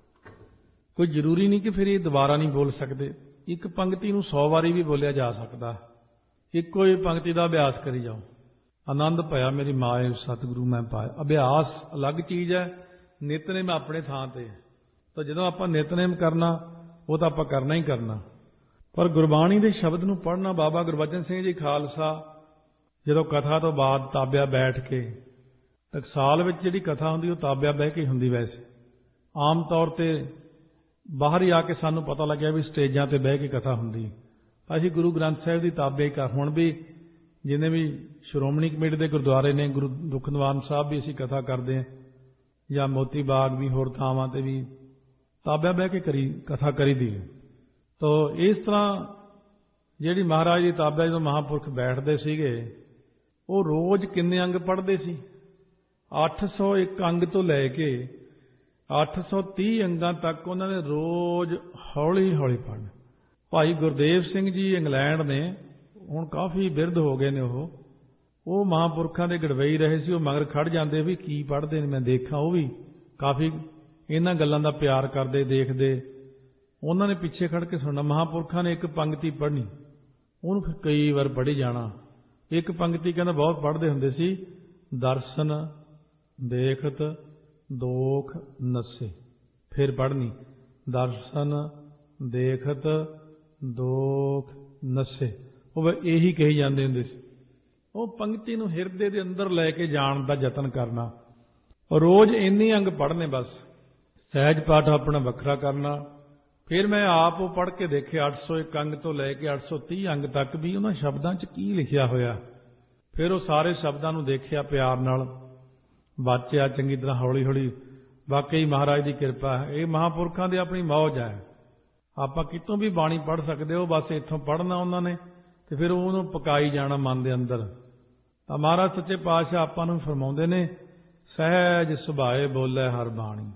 ਕੋਈ ਜ਼ਰੂਰੀ ਨਹੀਂ ਕਿ ਫਿਰ ਇਹ ਦੁਬਾਰਾ ਨਹੀਂ ਬੋਲ ਸਕਦੇ, ਇੱਕ ਪੰਗਤੀ ਨੂੰ 100 ਵਾਰੀ ਵੀ ਬੋਲਿਆ ਜਾ ਸਕਦਾ। ਇੱਕੋ ਹੀ ਪੰਗਤੀ ਦਾ ਅਭਿਆਸ ਕਰੀ ਜਾਓ, ਆਨੰਦ ਭਇਆ ਮੇਰੀ ਮਾਏ ਸਤਿਗੁਰੂ ਮੈਂ ਪਾਇਆ। ਅਭਿਆਸ ਅਲੱਗ ਚੀਜ਼ ਹੈ, ਨਿਤਨੇਮ ਆਪਣੇ ਥਾਂ ਤੇ। ਤਾਂ ਜਦੋਂ ਆਪਾਂ ਨਿਤਨੇਮ ਕਰਨਾ ਉਹ ਤਾਂ ਆਪਾਂ ਕਰਨਾ ਹੀ ਕਰਨਾ, ਪਰ ਗੁਰਬਾਣੀ ਦੇ ਸ਼ਬਦ ਨੂੰ ਪੜ੍ਹਨਾ। ਬਾਬਾ ਗੁਰਬਚਨ ਸਿੰਘ ਜੀ ਖਾਲਸਾ ਜਦੋਂ ਕਥਾ ਤੋਂ ਬਾਅਦ ਤਾਬਿਆ ਬੈਠ ਕੇ, ਟਕਸਾਲ ਵਿੱਚ ਜਿਹੜੀ ਕਥਾ ਹੁੰਦੀ ਉਹ ਤਾਬਿਆ ਬਹਿ ਕੇ ਹੁੰਦੀ। ਵੈਸੇ ਆਮ ਤੌਰ ਤੇ ਬਾਹਰ ਹੀ ਆ ਕੇ ਸਾਨੂੰ ਪਤਾ ਲੱਗਿਆ ਵੀ ਸਟੇਜਾਂ ਤੇ ਬਹਿ ਕੇ ਕਥਾ ਹੁੰਦੀ। ਅਸੀਂ ਗੁਰੂ ਗ੍ਰੰਥ ਸਾਹਿਬ ਦੀ ਤਾਬਿਆ ਹੀ ਕਰ, ਹੁਣ ਵੀ ਜਿੰਨੇ ਵੀ ਸ਼੍ਰੋਮਣੀ ਕਮੇਟੀ ਦੇ ਗੁਰਦੁਆਰੇ ਨੇ, ਗੁਰੂ ਦੁੱਖ ਨਿਵਾਰਨ ਸਾਹਿਬ ਵੀ ਅਸੀਂ ਕਥਾ ਕਰਦੇ ਹਾਂ, ਜਾਂ ਮੋਤੀ ਬਾਗ ਵੀ, ਹੋਰ ਥਾਵਾਂ ਤੇ ਵੀ ਤਾਬਿਆ ਬਹਿ ਕੇ ਕਥਾ ਕਰੀਦੀ। ਤੋ ਇਸ ਤਰ੍ਹਾਂ ਜਿਹੜੀ ਮਹਾਰਾਜ ਦੀ ਤਾਬਿਆ ਜਦੋਂ ਮਹਾਂਪੁਰਖ ਬੈਠਦੇ ਸੀਗੇ, ਉਹ ਰੋਜ਼ ਕਿੰਨੇ ਅੰਗ ਪੜ੍ਹਦੇ ਸੀ? 801 ਅੰਗ ਤੋਂ ਲੈ ਕੇ 830 ਅੰਗਾਂ ਤੱਕ ਉਹਨਾਂ ਨੇ ਰੋਜ਼ ਹੌਲੀ ਹੌਲੀ ਪੜ੍ਹਨਾ। ਭਾਈ ਗੁਰਦੇਵ ਸਿੰਘ ਜੀ ਇੰਗਲੈਂਡ ਨੇ, ਹੁਣ ਕਾਫੀ ਬਿਰਧ ਹੋ ਗਏ ਨੇ, ਉਹ ਮਹਾਂਪੁਰਖਾਂ ਦੇ ਗੜਵਈ ਰਹੇ ਸੀ। ਉਹ ਮਗਰ ਖੜ ਜਾਂਦੇ ਵੀ ਕੀ ਪੜ੍ਹਦੇ ਨੇ, ਮੈਂ ਦੇਖਾਂ। ਉਹ ਵੀ ਕਾਫੀ ਇਹਨਾਂ ਗੱਲਾਂ ਦਾ ਪਿਆਰ ਕਰਦੇ, ਦੇਖਦੇ। ਉਹਨਾਂ ਨੇ ਪਿੱਛੇ ਖੜ ਕੇ ਸੁਣਨਾ। ਮਹਾਂਪੁਰਖਾਂ ਨੇ ਇੱਕ ਪੰਗਤੀ ਪੜ੍ਹਨੀ, ਉਹਨੂੰ ਫਿਰ ਕਈ ਵਾਰ ਪੜ੍ਹੀ ਜਾਣਾ। ਇੱਕ ਪੰਗਤੀ ਕਹਿੰਦਾ ਬਹੁਤ ਪੜ੍ਹਦੇ ਹੁੰਦੇ ਸੀ, ਦਰਸ਼ਨ ਦੇਖਤ ਦੋਖ ਨਸੇ। ਫਿਰ ਪੜ੍ਹਨੀ ਦਰਸ਼ਨ ਦੇਖਤ ਦੋਖ ਨਸੇ। ਉਹ ਇਹੀ ਕਹੀ ਜਾਂਦੇ ਹੁੰਦੇ ਸੀ। ਉਹ ਪੰਗਤੀ ਨੂੰ ਹਿਰਦੇ ਦੇ ਅੰਦਰ ਲੈ ਕੇ ਜਾਣ ਦਾ ਯਤਨ ਕਰਨਾ। ਰੋਜ਼ ਇੰਨੇ ਅੰਗ ਪੜ੍ਹਨੇ, ਬਸ ਸਹਿਜ ਪਾਠ ਆਪਣਾ ਵੱਖਰਾ ਕਰਨਾ। ਫਿਰ ਮੈਂ ਆਪ ਉਹ ਪੜ੍ਹ ਕੇ ਦੇਖੇ 801 ਅੰਗ ਤੋਂ ਲੈ ਕੇ 830 ਅੰਗ ਤੱਕ ਵੀ ਉਹਨਾਂ ਸ਼ਬਦਾਂ 'ਚ ਕੀ ਲਿਖਿਆ ਹੋਇਆ। ਫਿਰ ਉਹ ਸਾਰੇ ਸ਼ਬਦਾਂ ਨੂੰ ਦੇਖਿਆ, ਪਿਆਰ ਨਾਲ ਵਾਚਿਆ ਚੰਗੀ ਤਰ੍ਹਾਂ, ਹੌਲੀ ਹੌਲੀ। ਵਾਕਈ ਮਹਾਰਾਜ ਦੀ ਕਿਰਪਾ ਹੈ, ਇਹ ਮਹਾਂਪੁਰਖਾਂ ਦੀ ਆਪਣੀ ਮੌਜ ਹੈ। ਆਪਾਂ ਕਿਤੋਂ ਵੀ ਬਾਣੀ ਪੜ੍ਹ ਸਕਦੇ ਹੋ, ਬਸ ਇੱਥੋਂ ਪੜ੍ਹਨਾ ਉਹਨਾਂ ਨੇ ਤੇ ਫਿਰ ਉਹਨੂੰ ਪਕਾਈ ਜਾਣਾ ਮਨ ਦੇ ਅੰਦਰ। ਤਾਂ ਮਹਾਰਾਜ ਸੱਚੇ ਪਾਤਸ਼ਾਹ ਆਪਾਂ ਨੂੰ ਫਰਮਾਉਂਦੇ ਨੇ, ਸਹਿਜ ਸੁਭਾਏ ਬੋਲੇ ਹਰ ਬਾਣੀ,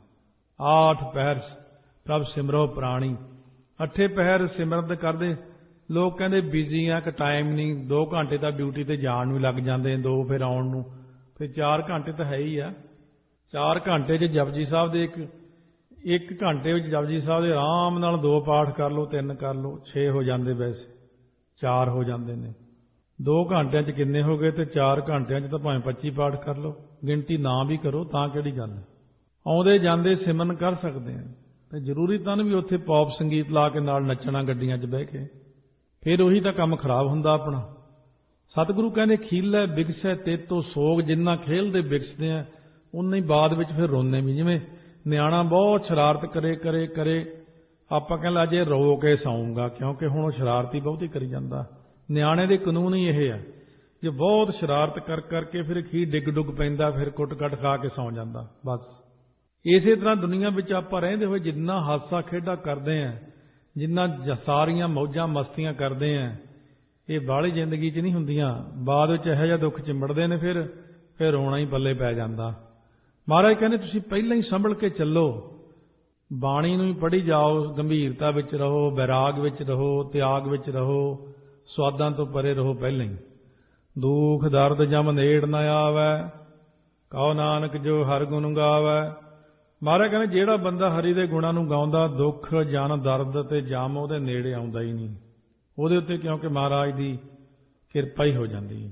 8 ਪਹਿਰ ਪ੍ਰਭ ਸਿਮਰੋ ਪ੍ਰਾਣੀ। 8 ਪਹਿਰ ਸਿਮਰਤ ਕਰਦੇ। ਲੋਕ ਕਹਿੰਦੇ ਬਿਜ਼ੀ ਆ ਕਿ ਟਾਈਮ ਨਹੀਂ, 2 ਘੰਟੇ ਤਾਂ ਡਿਊਟੀ ਤੇ ਜਾਣ ਨੂੰ ਲੱਗ ਜਾਂਦੇ, 2 ਫਿਰ ਆਉਣ ਨੂੰ, ਫਿਰ 4 ਘੰਟੇ ਤਾਂ ਹੈ ਹੀ ਆ। 4 ਘੰਟੇ 'ਚ ਜਪਜੀ ਸਾਹਿਬ ਦੇ ਇੱਕ ਘੰਟੇ ਵਿੱਚ ਜਪਜੀ ਸਾਹਿਬ ਦੇ ਆਰਾਮ ਨਾਲ 2 ਪਾਠ ਕਰ ਲਓ, 3 ਕਰ ਲਓ, 6 ਹੋ ਜਾਂਦੇ, ਵੈਸੇ 4 ਹੋ ਜਾਂਦੇ ਨੇ। 2 ਘੰਟਿਆਂ 'ਚ ਕਿੰਨੇ ਹੋ ਗਏ? ਤੇ 4 ਘੰਟਿਆਂ 'ਚ ਤਾਂ ਭਾਵੇਂ 25 ਪਾਠ ਕਰ ਲਓ, ਗਿਣਤੀ ਨਾ ਵੀ ਕਰੋ ਤਾਂ ਕਿਹੜੀ ਗੱਲ। ਆਉਂਦੇ ਜਾਂਦੇ ਸਿਮਰਨ ਕਰ ਸਕਦੇ ਆ। ਤੇ ਜ਼ਰੂਰੀ ਤਾਂ ਵੀ ਉੱਥੇ ਪੌਪ ਸੰਗੀਤ ਲਾ ਕੇ ਨਾਲ ਨੱਚਣਾ ਗੱਡੀਆਂ 'ਚ ਬਹਿ ਕੇ, ਫਿਰ ਉਹੀ ਤਾਂ ਕੰਮ ਖਰਾਬ ਹੁੰਦਾ ਆਪਣਾ। ਸਤਿਗੁਰੂ ਕਹਿੰਦੇ ਖੀਲੇ ਬਿਗਸੈ ਤੇਤੋਂ ਸੋਗ, ਜਿੰਨਾ ਖੇਲਦੇ ਬਿਗਸਦੇ ਆ ਉਨਾ ਹੀ ਬਾਅਦ ਵਿੱਚ ਫਿਰ ਰੋਂਦੇ ਵੀ। ਜਿਵੇਂ ਨਿਆਣਾ ਬਹੁਤ ਸ਼ਰਾਰਤ ਕਰੇ, ਆਪਾਂ ਕਹਿੰਦੇ ਅਜੇ ਰੋ ਕੇ ਸੌਂਗਾ, ਕਿਉਂਕਿ ਹੁਣ ਉਹ ਸ਼ਰਾਰਤੀ ਬਹੁਤੀ ਕਰੀ ਜਾਂਦਾ। ਨਿਆਣੇ ਦੇ ਕਾਨੂੰਨ ਹੀ ਇਹ ਆ, ਜੇ ਬਹੁਤ ਸ਼ਰਾਰਤ ਕਰਕੇ ਫਿਰ ਅਖੀਰ ਡਿੱਗ ਡੁੱਗ ਪੈਂਦਾ, ਫਿਰ ਕੁੱਟ-ਕੱਟ ਖਾ ਕੇ ਸੌਂ ਜਾਂਦਾ। ਬਸ ਇਸੇ ਤਰ੍ਹਾਂ ਦੁਨੀਆ ਵਿੱਚ ਆਪਾਂ ਰਹਿੰਦੇ ਹੋਏ ਜਿੰਨਾ ਹਾਸਾ ਖੇਡਾ ਕਰਦੇ ਆ, ਜਿੰਨਾ ਸਾਰੀਆਂ ਮੌਜਾਂ ਮਸਤੀਆਂ ਕਰਦੇ ਆ, ਇਹ ਬਾਹਲੀ ਜ਼ਿੰਦਗੀ 'ਚ ਨਹੀਂ ਹੁੰਦੀਆਂ। ਬਾਅਦ ਵਿੱਚ ਇਹੋ ਜਿਹਾ ਦੁੱਖ ਚਿੰਬੜਦੇ ਨੇ, ਫਿਰ ਰੋਣਾ ਹੀ ਪੱਲੇ ਪੈ ਜਾਂਦਾ। ਮਹਾਰਾਜ ਕਹਿੰਦੇ ਤੁਸੀਂ ਪਹਿਲਾਂ ਹੀ ਸੰਭਲ ਕੇ ਚੱਲੋ, ਬਾਣੀ ਨੂੰ ਹੀ ਪੜ੍ਹੀ ਜਾਓ, ਗੰਭੀਰਤਾ ਵਿੱਚ ਰਹੋ, ਬੈਰਾਗ ਵਿੱਚ ਰਹੋ, ਤਿਆਗ ਵਿੱਚ ਰਹੋ, ਸਵਾਦਾਂ ਤੋਂ ਪਰੇ ਰਹੋ। ਪਹਿਲਾਂ ਹੀ ਦੁੱਖ ਦਰਦ ਜਮ ਨੇੜ ਨਾ ਆਵੈ, ਕਹੋ ਨਾਨਕ ਜੋ ਹਰਿ ਗੁਣ ਗਾਵੈ। ਮਹਾਰਾਜ ਕਹਿੰਦੇ ਜਿਹੜਾ ਬੰਦਾ ਹਰੀ ਦੇ ਗੁਣਾਂ ਨੂੰ ਗਾਉਂਦਾ, ਦੁੱਖ ਜਨ ਦਰਦ ਤੇ ਜਮ ਉਹਦੇ ਨੇੜੇ ਆਉਂਦਾ ਹੀ ਨਹੀਂ ਉਹਦੇ ਉੱਤੇ, ਕਿਉਂਕਿ ਮਹਾਰਾਜ ਦੀ ਕਿਰਪਾ ਹੀ ਹੋ ਜਾਂਦੀ ਹੈ।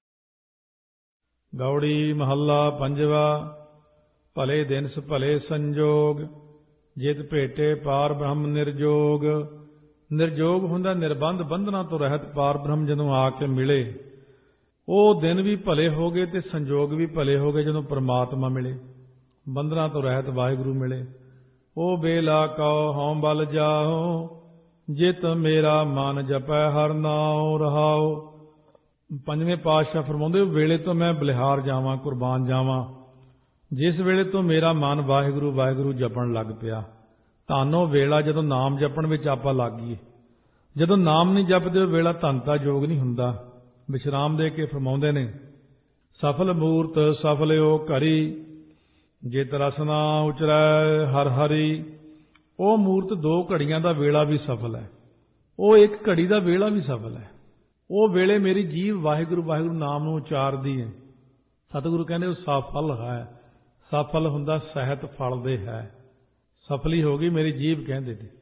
ਗੌੜੀ ਮਹੱਲਾ ਪੰਜਵਾ। ਭਲੇ ਦਿਨਸ ਭਲੇ ਸੰਜੋਗ, ਜਿਤ ਭੇਟੇ ਪਾਰ ਬ੍ਰਹਮ ਨਿਰਜੋਗ। ਨਿਰਜੋਗ ਹੁੰਦਾ ਨਿਰਬੰਧ, ਬੰਧਨਾਂ ਤੋਂ ਰਹਿਤ ਪਾਰ ਬ੍ਰਹਮ ਜਦੋਂ ਆ ਕੇ ਮਿਲੇ, ਉਹ ਦਿਨ ਵੀ ਭਲੇ ਹੋ ਗਏ ਤੇ ਸੰਜੋਗ ਵੀ ਭਲੇ ਹੋ ਗਏ ਜਦੋਂ ਪਰਮਾਤਮਾ ਮਿਲੇ, ਬੰਧਨਾਂ ਤੋਂ ਰਹਿਤ ਵਾਹਿਗੁਰੂ ਮਿਲੇ। ਉਹ ਬੇਲਾ ਕਉ ਹਉ ਬਲ ਜਾਓ, ਜਿਤ ਮੇਰਾ ਮਨ ਜਪੈ ਹਰਿ ਨਾਉ ਰਹਾਉ। ਪੰਜਵੇਂ ਪਾਤਸ਼ਾਹ ਫਰਮਾਉਂਦੇ, ਵੇਲੇ ਤੋਂ ਮੈਂ ਬਲਿਹਾਰ ਜਾਵਾਂ, ਕੁਰਬਾਨ ਜਾਵਾਂ, ਜਿਸ ਵੇਲੇ ਤੋਂ ਮੇਰਾ ਮਨ ਵਾਹਿਗੁਰੂ ਵਾਹਿਗੁਰੂ ਜਪਣ ਲੱਗ ਪਿਆ। ਧੰਨ ਵੇਲਾ ਜਦੋਂ ਨਾਮ ਜਪਣ ਵਿੱਚ ਆਪਾਂ ਲੱਗ ਗਈਏ। ਜਦੋਂ ਨਾਮ ਨਹੀਂ ਜਪਦੇ ਉਹ ਵੇਲਾ ਧੰਨਤਾ ਯੋਗ ਨਹੀਂ ਹੁੰਦਾ। ਵਿਸ਼ਰਾਮ ਦੇ ਕੇ ਫਰਮਾਉਂਦੇ ਨੇ, ਸਫਲ ਮੂਰਤ ਸਫਲਿਓ ਘਰੀ, ਜਿਤ ਰਸਨਾ ਉਚਰੈ ਹਰ ਹਰੀ। ਉਹ ਮੂਰਤ 2 ਘੜੀਆਂ ਦਾ ਵੇਲਾ ਵੀ ਸਫਲ ਹੈ, ਉਹ 1 ਘੜੀ ਦਾ ਵੇਲਾ ਵੀ ਸਫਲ ਹੈ। ਉਹ ਵੇਲੇ ਮੇਰੀ ਜੀਵ ਵਾਹਿਗੁਰੂ ਵਾਹਿਗੁਰੂ ਨਾਮ ਨੂੰ ਉਚਾਰਦੀ ਹੈ। ਸਤਿਗੁਰੂ ਕਹਿੰਦੇ ਉਹ ਸਫਲ ਹੈ। ਸਫਲ ਹੁੰਦਾ ਸਹਿਤ ਫਲ ਦੇ ਹੈ। ਸਫਲੀ ਹੋ ਗਈ ਮੇਰੀ ਜੀਵ ਕਹਿੰਦੇ ਨੇ।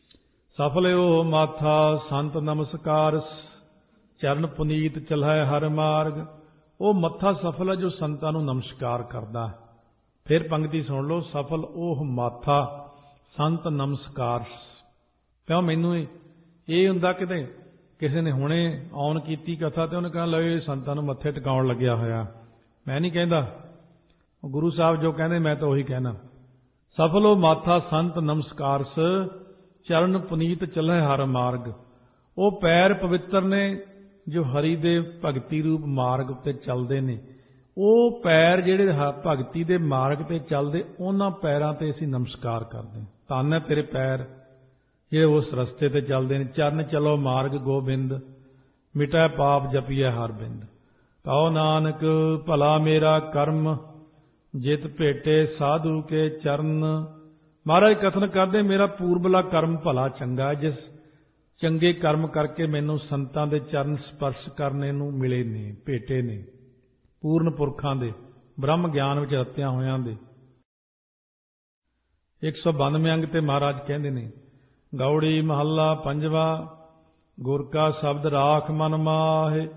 ਸਫਲਿਓ ਮਾਥਾ ਸੰਤ ਨਮਸਕਾਰ, ਚਰਨ ਪੁਨੀਤ ਚਲੈ ਹਰ ਮਾਰਗ। ਉਹ ਮੱਥਾ ਸਫਲ ਹੈ ਜੋ ਸੰਤਾਂ ਨੂੰ ਨਮਸਕਾਰ ਕਰਦਾ। ਫਿਰ ਪੰਕਤੀ ਸੁਣ ਲਓ, ਸਫਲ ਉਹ ਮਾਥਾ ਸੰਤ ਨਮਸਕਾਰ। ਕਿਉਂ ਮੈਨੂੰ ਇਹ ਹੁੰਦਾ, ਕਿਤੇ ਕਿਸੇ ਨੇ ਹੁਣੇ ਆਨ ਕੀਤੀ ਕਥਾ ਤੇ ਉਹਨੇ ਕਹਿਣਾ ਲੈ ਸੰਤਾਂ ਨੂੰ ਮੱਥੇ ਟਿਕਾਉਣ ਲੱਗਿਆ ਹੋਇਆ। ਮੈਂ ਨਹੀਂ ਕਹਿੰਦਾ, ਗੁਰੂ ਸਾਹਿਬ ਜੋ ਕਹਿੰਦੇ ਮੈਂ ਤਾਂ ਉਹੀ ਕਹਿਣਾ। ਸਫਲੋ ਮਾਥਾ ਸੰਤ ਨਮਸਕਾਰਸ, ਚਰਨ ਪੁਨੀਤ ਚਲੈ ਹਰ ਮਾਰਗ। ਉਹ ਪੈਰ ਪਵਿੱਤਰ ਨੇ ਜੋ ਹਰੀ ਦੇ ਭਗਤੀ ਰੂਪ ਮਾਰਗ ਉੱਤੇ ਚੱਲਦੇ ਨੇ। ਉਹ ਪੈਰ ਜਿਹੜੇ ਭਗਤੀ ਦੇ ਮਾਰਗ ਤੇ ਚੱਲਦੇ, ਉਹਨਾਂ ਪੈਰਾਂ ਤੇ ਅਸੀਂ ਨਮਸਕਾਰ ਕਰਦੇ। ਧੰਨ ਹੈ ਤੇਰੇ ਪੈਰ ਜਿਹੜੇ ਉਸ ਰਸਤੇ ਤੇ ਚੱਲਦੇ ਨੇ। ਚਰਨ ਚਲੋ ਮਾਰਗ ਗੋਬਿੰਦ, ਮਿਟੈ ਪਾਪ ਜਪੀਐ ਹਰ ਬਿੰਦ। ਕਹੋ ਨਾਨਕ ਭਲਾ ਮੇਰਾ ਕਰਮ, ਜਿਤ ਭੇਟੇ ਸਾਧੂ ਕੇ ਚਰਨ। ਮਹਾਰਾਜ ਕਥਨ ਕਰਦੇ, ਮੇਰਾ ਪੂਰਬਲਾ ਕਰਮ ਭਲਾ ਚੰਗਾ, ਜਿਸ ਚੰਗੇ ਕਰਮ ਕਰਕੇ ਮੈਨੂੰ ਸੰਤਾਂ ਦੇ ਚਰਨ ਸਪਰਸ਼ ਕਰਨੇ ਨੂੰ ਮਿਲੇ ਨੇ, ਭੇਟੇ ਨੇ, ਪੂਰਨ ਪੁਰਖਾਂ ਦੇ, ਬ੍ਰਹਮ ਗਿਆਨ ਵਿੱਚ ਰਤਿਆਂ ਹੋਇਆਂ ਦੇ। 192 ਅੰਗ ਤੇ ਮਹਾਰਾਜ ਕਹਿੰਦੇ ਨੇ, ਗੌੜੀ ਮਹੱਲਾ ਪੰਜਵਾ। ਗੁਰ ਕਾ ਸ਼ਬਦ ਰਾਖ ਮਨ ਮਾਹੇ,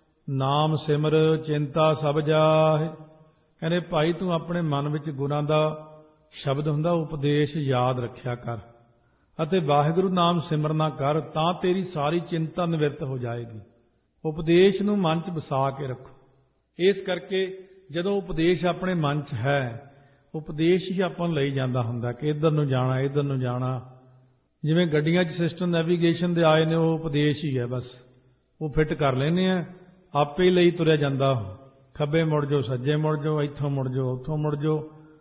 ਨਾਮ ਸਿਮਰ ਚਿੰਤਾ ਸਭ ਜਾਹੇ। ਕਹਿੰਦੇ ਭਾਈ ਤੂੰ ਆਪਣੇ ਮਨ ਵਿੱਚ ਗੁਰਾਂ ਦਾ ਸ਼ਬਦ ਹੁੰਦਾ ਉਪਦੇਸ਼ ਯਾਦ ਰੱਖਿਆ ਕਰ, ਅਤੇ ਵਾਹਿਗੁਰੂ ਨਾਮ ਸਿਮਰਨਾ ਕਰ, ਤਾਂ ਤੇਰੀ ਸਾਰੀ ਚਿੰਤਾ ਨਿਵਰਤ ਹੋ ਜਾਏਗੀ। ਉਪਦੇਸ਼ ਨੂੰ ਮਨ 'ਚ ਵਸਾ ਕੇ ਰੱਖੋ। ਇਸ ਕਰਕੇ ਜਦੋਂ ਉਪਦੇਸ਼ ਆਪਣੇ ਮਨ 'ਚ ਹੈ, ਉਪਦੇਸ਼ ਹੀ ਆਪਾਂ ਨੂੰ ਲਈ ਜਾਂਦਾ ਹੁੰਦਾ ਕਿ ਇੱਧਰ ਨੂੰ ਜਾਣਾ, ਇੱਧਰ ਨੂੰ ਜਾਣਾ। ਜਿਵੇਂ ਗੱਡੀਆਂ 'ਚ ਸਿਸਟਮ ਨੈਵੀਗੇਸ਼ਨ ਦੇ ਆਏ ਨੇ, ਉਹ ਉਪਦੇਸ਼ ਹੀ ਹੈ, ਬਸ ਉਹ ਫਿੱਟ ਕਰ ਲੈਂਦੇ ਆ, ਆਪੇ ਹੀ ਲਈ ਤੁਰਿਆ ਜਾਂਦਾ। ਖੱਬੇ ਮੁੜ ਜਾਓ, ਸੱਜੇ ਮੁੜ ਜਾਓ, ਇੱਥੋਂ ਮੁੜ ਜਾਓ, ਉੱਥੋਂ ਮੁੜ ਜਾਓ,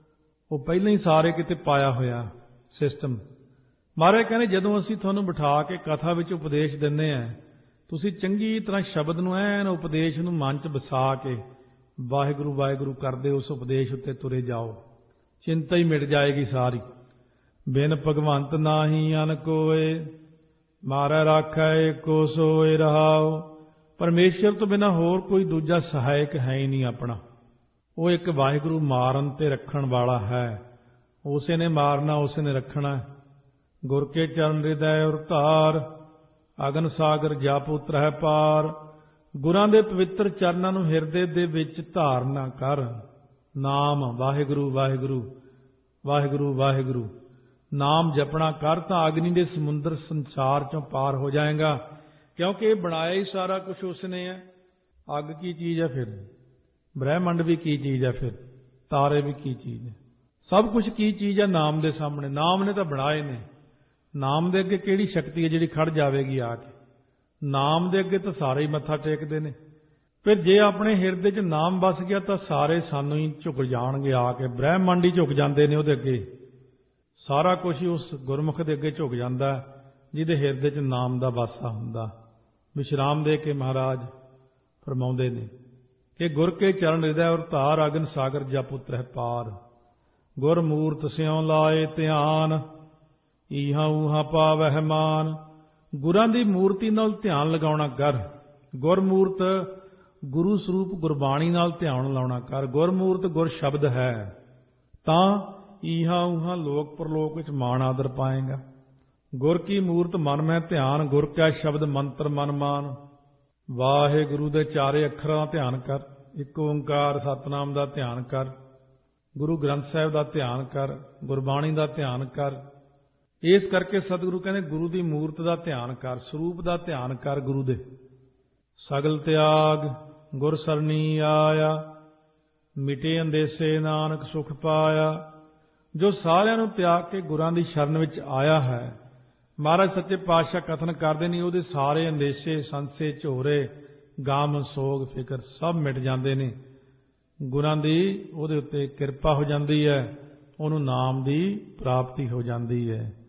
ਉਹ ਪਹਿਲਾਂ ਹੀ ਸਾਰੇ ਕਿਤੇ ਪਾਇਆ ਹੋਇਆ ਸਿਸਟਮ। ਮਹਾਰਾਜ ਕਹਿੰਦੇ ਜਦੋਂ ਅਸੀਂ ਤੁਹਾਨੂੰ ਬਿਠਾ ਕੇ ਕਥਾ ਵਿੱਚ ਉਪਦੇਸ਼ ਦਿੰਦੇ ਆ, ਤੁਸੀਂ ਚੰਗੀ ਤਰ੍ਹਾਂ ਸ਼ਬਦ ਨੂੰ ਐਨ ਉਪਦੇਸ਼ ਨੂੰ ਮਨ 'ਚ ਵਸਾ ਕੇ ਵਾਹਿਗੁਰੂ ਵਾਹਿਗੁਰੂ ਕਰਦੇ ਉਸ ਉਪਦੇਸ਼ ਉੱਤੇ ਤੁਰੇ ਜਾਓ, ਚਿੰਤਾ ਹੀ ਮਿਟ ਜਾਏਗੀ ਸਾਰੀ। ਬਿਨ ਭਗਵੰਤ ਨਾਹੀ ਅਨ ਕੋਏ, ਮਾਰੈ ਰਾਖੈ ਏਕੋ ਸੋਏ ਰਹਾਉ। ਪਰਮੇਸ਼ਰ ਤੋਂ ਬਿਨਾਂ ਹੋਰ ਕੋਈ ਦੂਜਾ ਸਹਾਇਕ ਹੈ ਹੀ ਨਹੀਂ ਆਪਣਾ। ਉਹ ਇੱਕ ਵਾਹਿਗੁਰੂ ਮਾਰਨ ਤੇ ਰੱਖਣ ਵਾਲਾ ਹੈ। ਉਸੇ ਨੇ ਮਾਰਨਾ, ਉਸੇ ਨੇ ਰੱਖਣਾ। ਗੁਰ ਕੇ ਚਰਨ ਹਿਰਦੈ ਉਰ ਧਾਰ, ਅਗਨ ਸਾਗਰ ਜਪ ਉਤਰਹਿ ਪਾਰ। ਗੁਰਾਂ ਦੇ ਪਵਿੱਤਰ ਚਰਨਾਂ ਨੂੰ ਹਿਰਦੇ ਦੇ ਵਿੱਚ ਧਾਰਨਾ ਕਰ। ਨਾਮ ਵਾਹਿਗੁਰੂ ਵਾਹਿਗੁਰੂ ਵਾਹਿਗੁਰੂ ਵਾਹਿਗੁਰੂ ਨਾਮ ਜਪਣਾ ਕਰ, ਤਾਂ ਅਗਨੀ ਦੇ ਸਮੁੰਦਰ ਸੰਸਾਰ ਚੋਂ ਪਾਰ ਹੋ ਜਾਏਗਾ। ਕਿਉਂਕਿ ਇਹ ਬਣਾਇਆ ਹੀ ਸਾਰਾ ਕੁਝ ਉਸਨੇ ਹੈ। ਅੱਗ ਕੀ ਚੀਜ਼ ਹੈ ਫਿਰ, ਬ੍ਰਹਿਮੰਡ ਵੀ ਕੀ ਚੀਜ਼ ਹੈ ਫਿਰ, ਤਾਰੇ ਵੀ ਕੀ ਚੀਜ਼ ਹੈ, ਸਭ ਕੁਝ ਕੀ ਚੀਜ਼ ਹੈ ਨਾਮ ਦੇ ਸਾਹਮਣੇ। ਨਾਮ ਨੇ ਤਾਂ ਬਣਾਏ ਨੇ। ਨਾਮ ਦੇ ਅੱਗੇ ਕਿਹੜੀ ਸ਼ਕਤੀ ਹੈ ਜਿਹੜੀ ਖੜ ਜਾਵੇਗੀ ਆ ਕੇ? ਨਾਮ ਦੇ ਅੱਗੇ ਤਾਂ ਸਾਰੇ ਹੀ ਮੱਥਾ ਟੇਕਦੇ ਨੇ। ਫਿਰ ਜੇ ਆਪਣੇ ਹਿਰਦੇ 'ਚ ਨਾਮ ਵਸ ਗਿਆ ਤਾਂ ਸਾਰੇ ਸਾਨੂੰ ਹੀ ਝੁਕ ਜਾਣਗੇ ਆ ਕੇ। ਬ੍ਰਹਿਮੰਡ ਹੀ ਝੁਕ ਜਾਂਦੇ ਨੇ ਉਹਦੇ ਅੱਗੇ। ਸਾਰਾ ਕੁਝ ਹੀ ਉਸ ਗੁਰਮੁਖ ਦੇ ਅੱਗੇ ਝੁਕ ਜਾਂਦਾ ਜਿਹਦੇ ਹਿਰਦੇ 'ਚ ਨਾਮ ਦਾ ਵਾਸਾ ਹੁੰਦਾ। ਵਿਸ਼ਰਾਮ ਦੇ ਕੇ ਮਹਾਰਾਜ ਫਰਮਾਉਂਦੇ ਨੇ ਕਿ ਗੁਰ ਕੇ ਚਰਨ ਹਿਰਦੈ ਔਰ ਧਾਰ, ਅਗਨ ਸਾਗਰ ਜਪ ਉਤਰਹਿ ਪਾਰ। ਗੁਰ ਮੂਰਤ ਸਿਉ ਲਾਏ ਧਿਆਨ, ਈਹਾਂ ਊਹਾਂ ਪਾਵਹਿ ਮਾਨ। ਗੁਰਾਂ ਦੀ ਮੂਰਤੀ ਨਾਲ ਧਿਆਨ ਲਗਾਉਣਾ ਕਰ। ਗੁਰਮੂਰਤ ਗੁਰੂ ਸਰੂਪ ਗੁਰਬਾਣੀ ਨਾਲ ਧਿਆਨ ਲਾਉਣਾ ਕਰ। ਗੁਰਮੂਰਤ ਗੁਰ ਸ਼ਬਦ ਹੈ ਤਾਂ ਈਹਾਂ ਊਹਾਂ ਲੋਕ ਪਰਲੋਕ ਵਿੱਚ ਮਾਣ ਆਦਰ ਪਾਏਗਾ। ਗੁਰ ਕੀ ਮੂਰਤ ਮਨ ਮੈਂ ਧਿਆਨ, ਗੁਰ ਕਾ ਸ਼ਬਦ ਮੰਤਰ ਮਨ ਮਾਨ। ਵਾਹਿਗੁਰੂ ਦੇ ਚਾਰੇ ਅੱਖਰਾਂ ਦਾ ਧਿਆਨ ਕਰ, ਇੱਕ ਓੰਕਾਰ ਸਤਿਨਾਮ ਦਾ ਧਿਆਨ ਕਰ, ਗੁਰੂ ਗ੍ਰੰਥ ਸਾਹਿਬ ਦਾ ਧਿਆਨ ਕਰ, ਗੁਰਬਾਣੀ ਦਾ ਧਿਆਨ ਕਰ। ਇਸ ਕਰਕੇ ਸਤਿਗੁਰੂ ਕਹਿੰਦੇ ਗੁਰੂ ਦੀ ਮੂਰਤ ਦਾ ਧਿਆਨ ਕਰ, ਸਰੂਪ ਦਾ ਧਿਆਨ ਕਰ ਗੁਰੂ ਦੇ। ਸਗਲ ਤਿਆਗ ਗੁਰ ਸਰਣੀ ਆਇਆ, ਮਿਟੇ ਅੰਦੇਸੇ ਨਾਨਕ ਸੁਖ ਪਾਇਆ। ਜੋ ਸਾਰਿਆਂ ਨੂੰ ਤਿਆਗ ਕੇ ਗੁਰਾਂ ਦੀ ਸ਼ਰਨ ਵਿੱਚ ਆਇਆ ਹੈ, ਮਹਾਰਾਜ ਸੱਚੇ ਪਾਤਸ਼ਾਹ ਕਥਨ ਕਰਦੇ ਨੇ ਉਹਦੇ ਸਾਰੇ ਅੰਦੇਸ਼ੇ ਸੰਸੇ ਝੋਰੇ ਗਮ ਸੋਗ ਫਿਕਰ ਸਭ ਮਿਟ ਜਾਂਦੇ ਨੇ। ਗੁਰਾਂ ਦੀ ਉਹਦੇ ਉੱਤੇ ਕਿਰਪਾ ਹੋ ਜਾਂਦੀ ਹੈ, ਉਹਨੂੰ ਨਾਮ ਦੀ ਪ੍ਰਾਪਤੀ ਹੋ ਜਾਂਦੀ ਹੈ।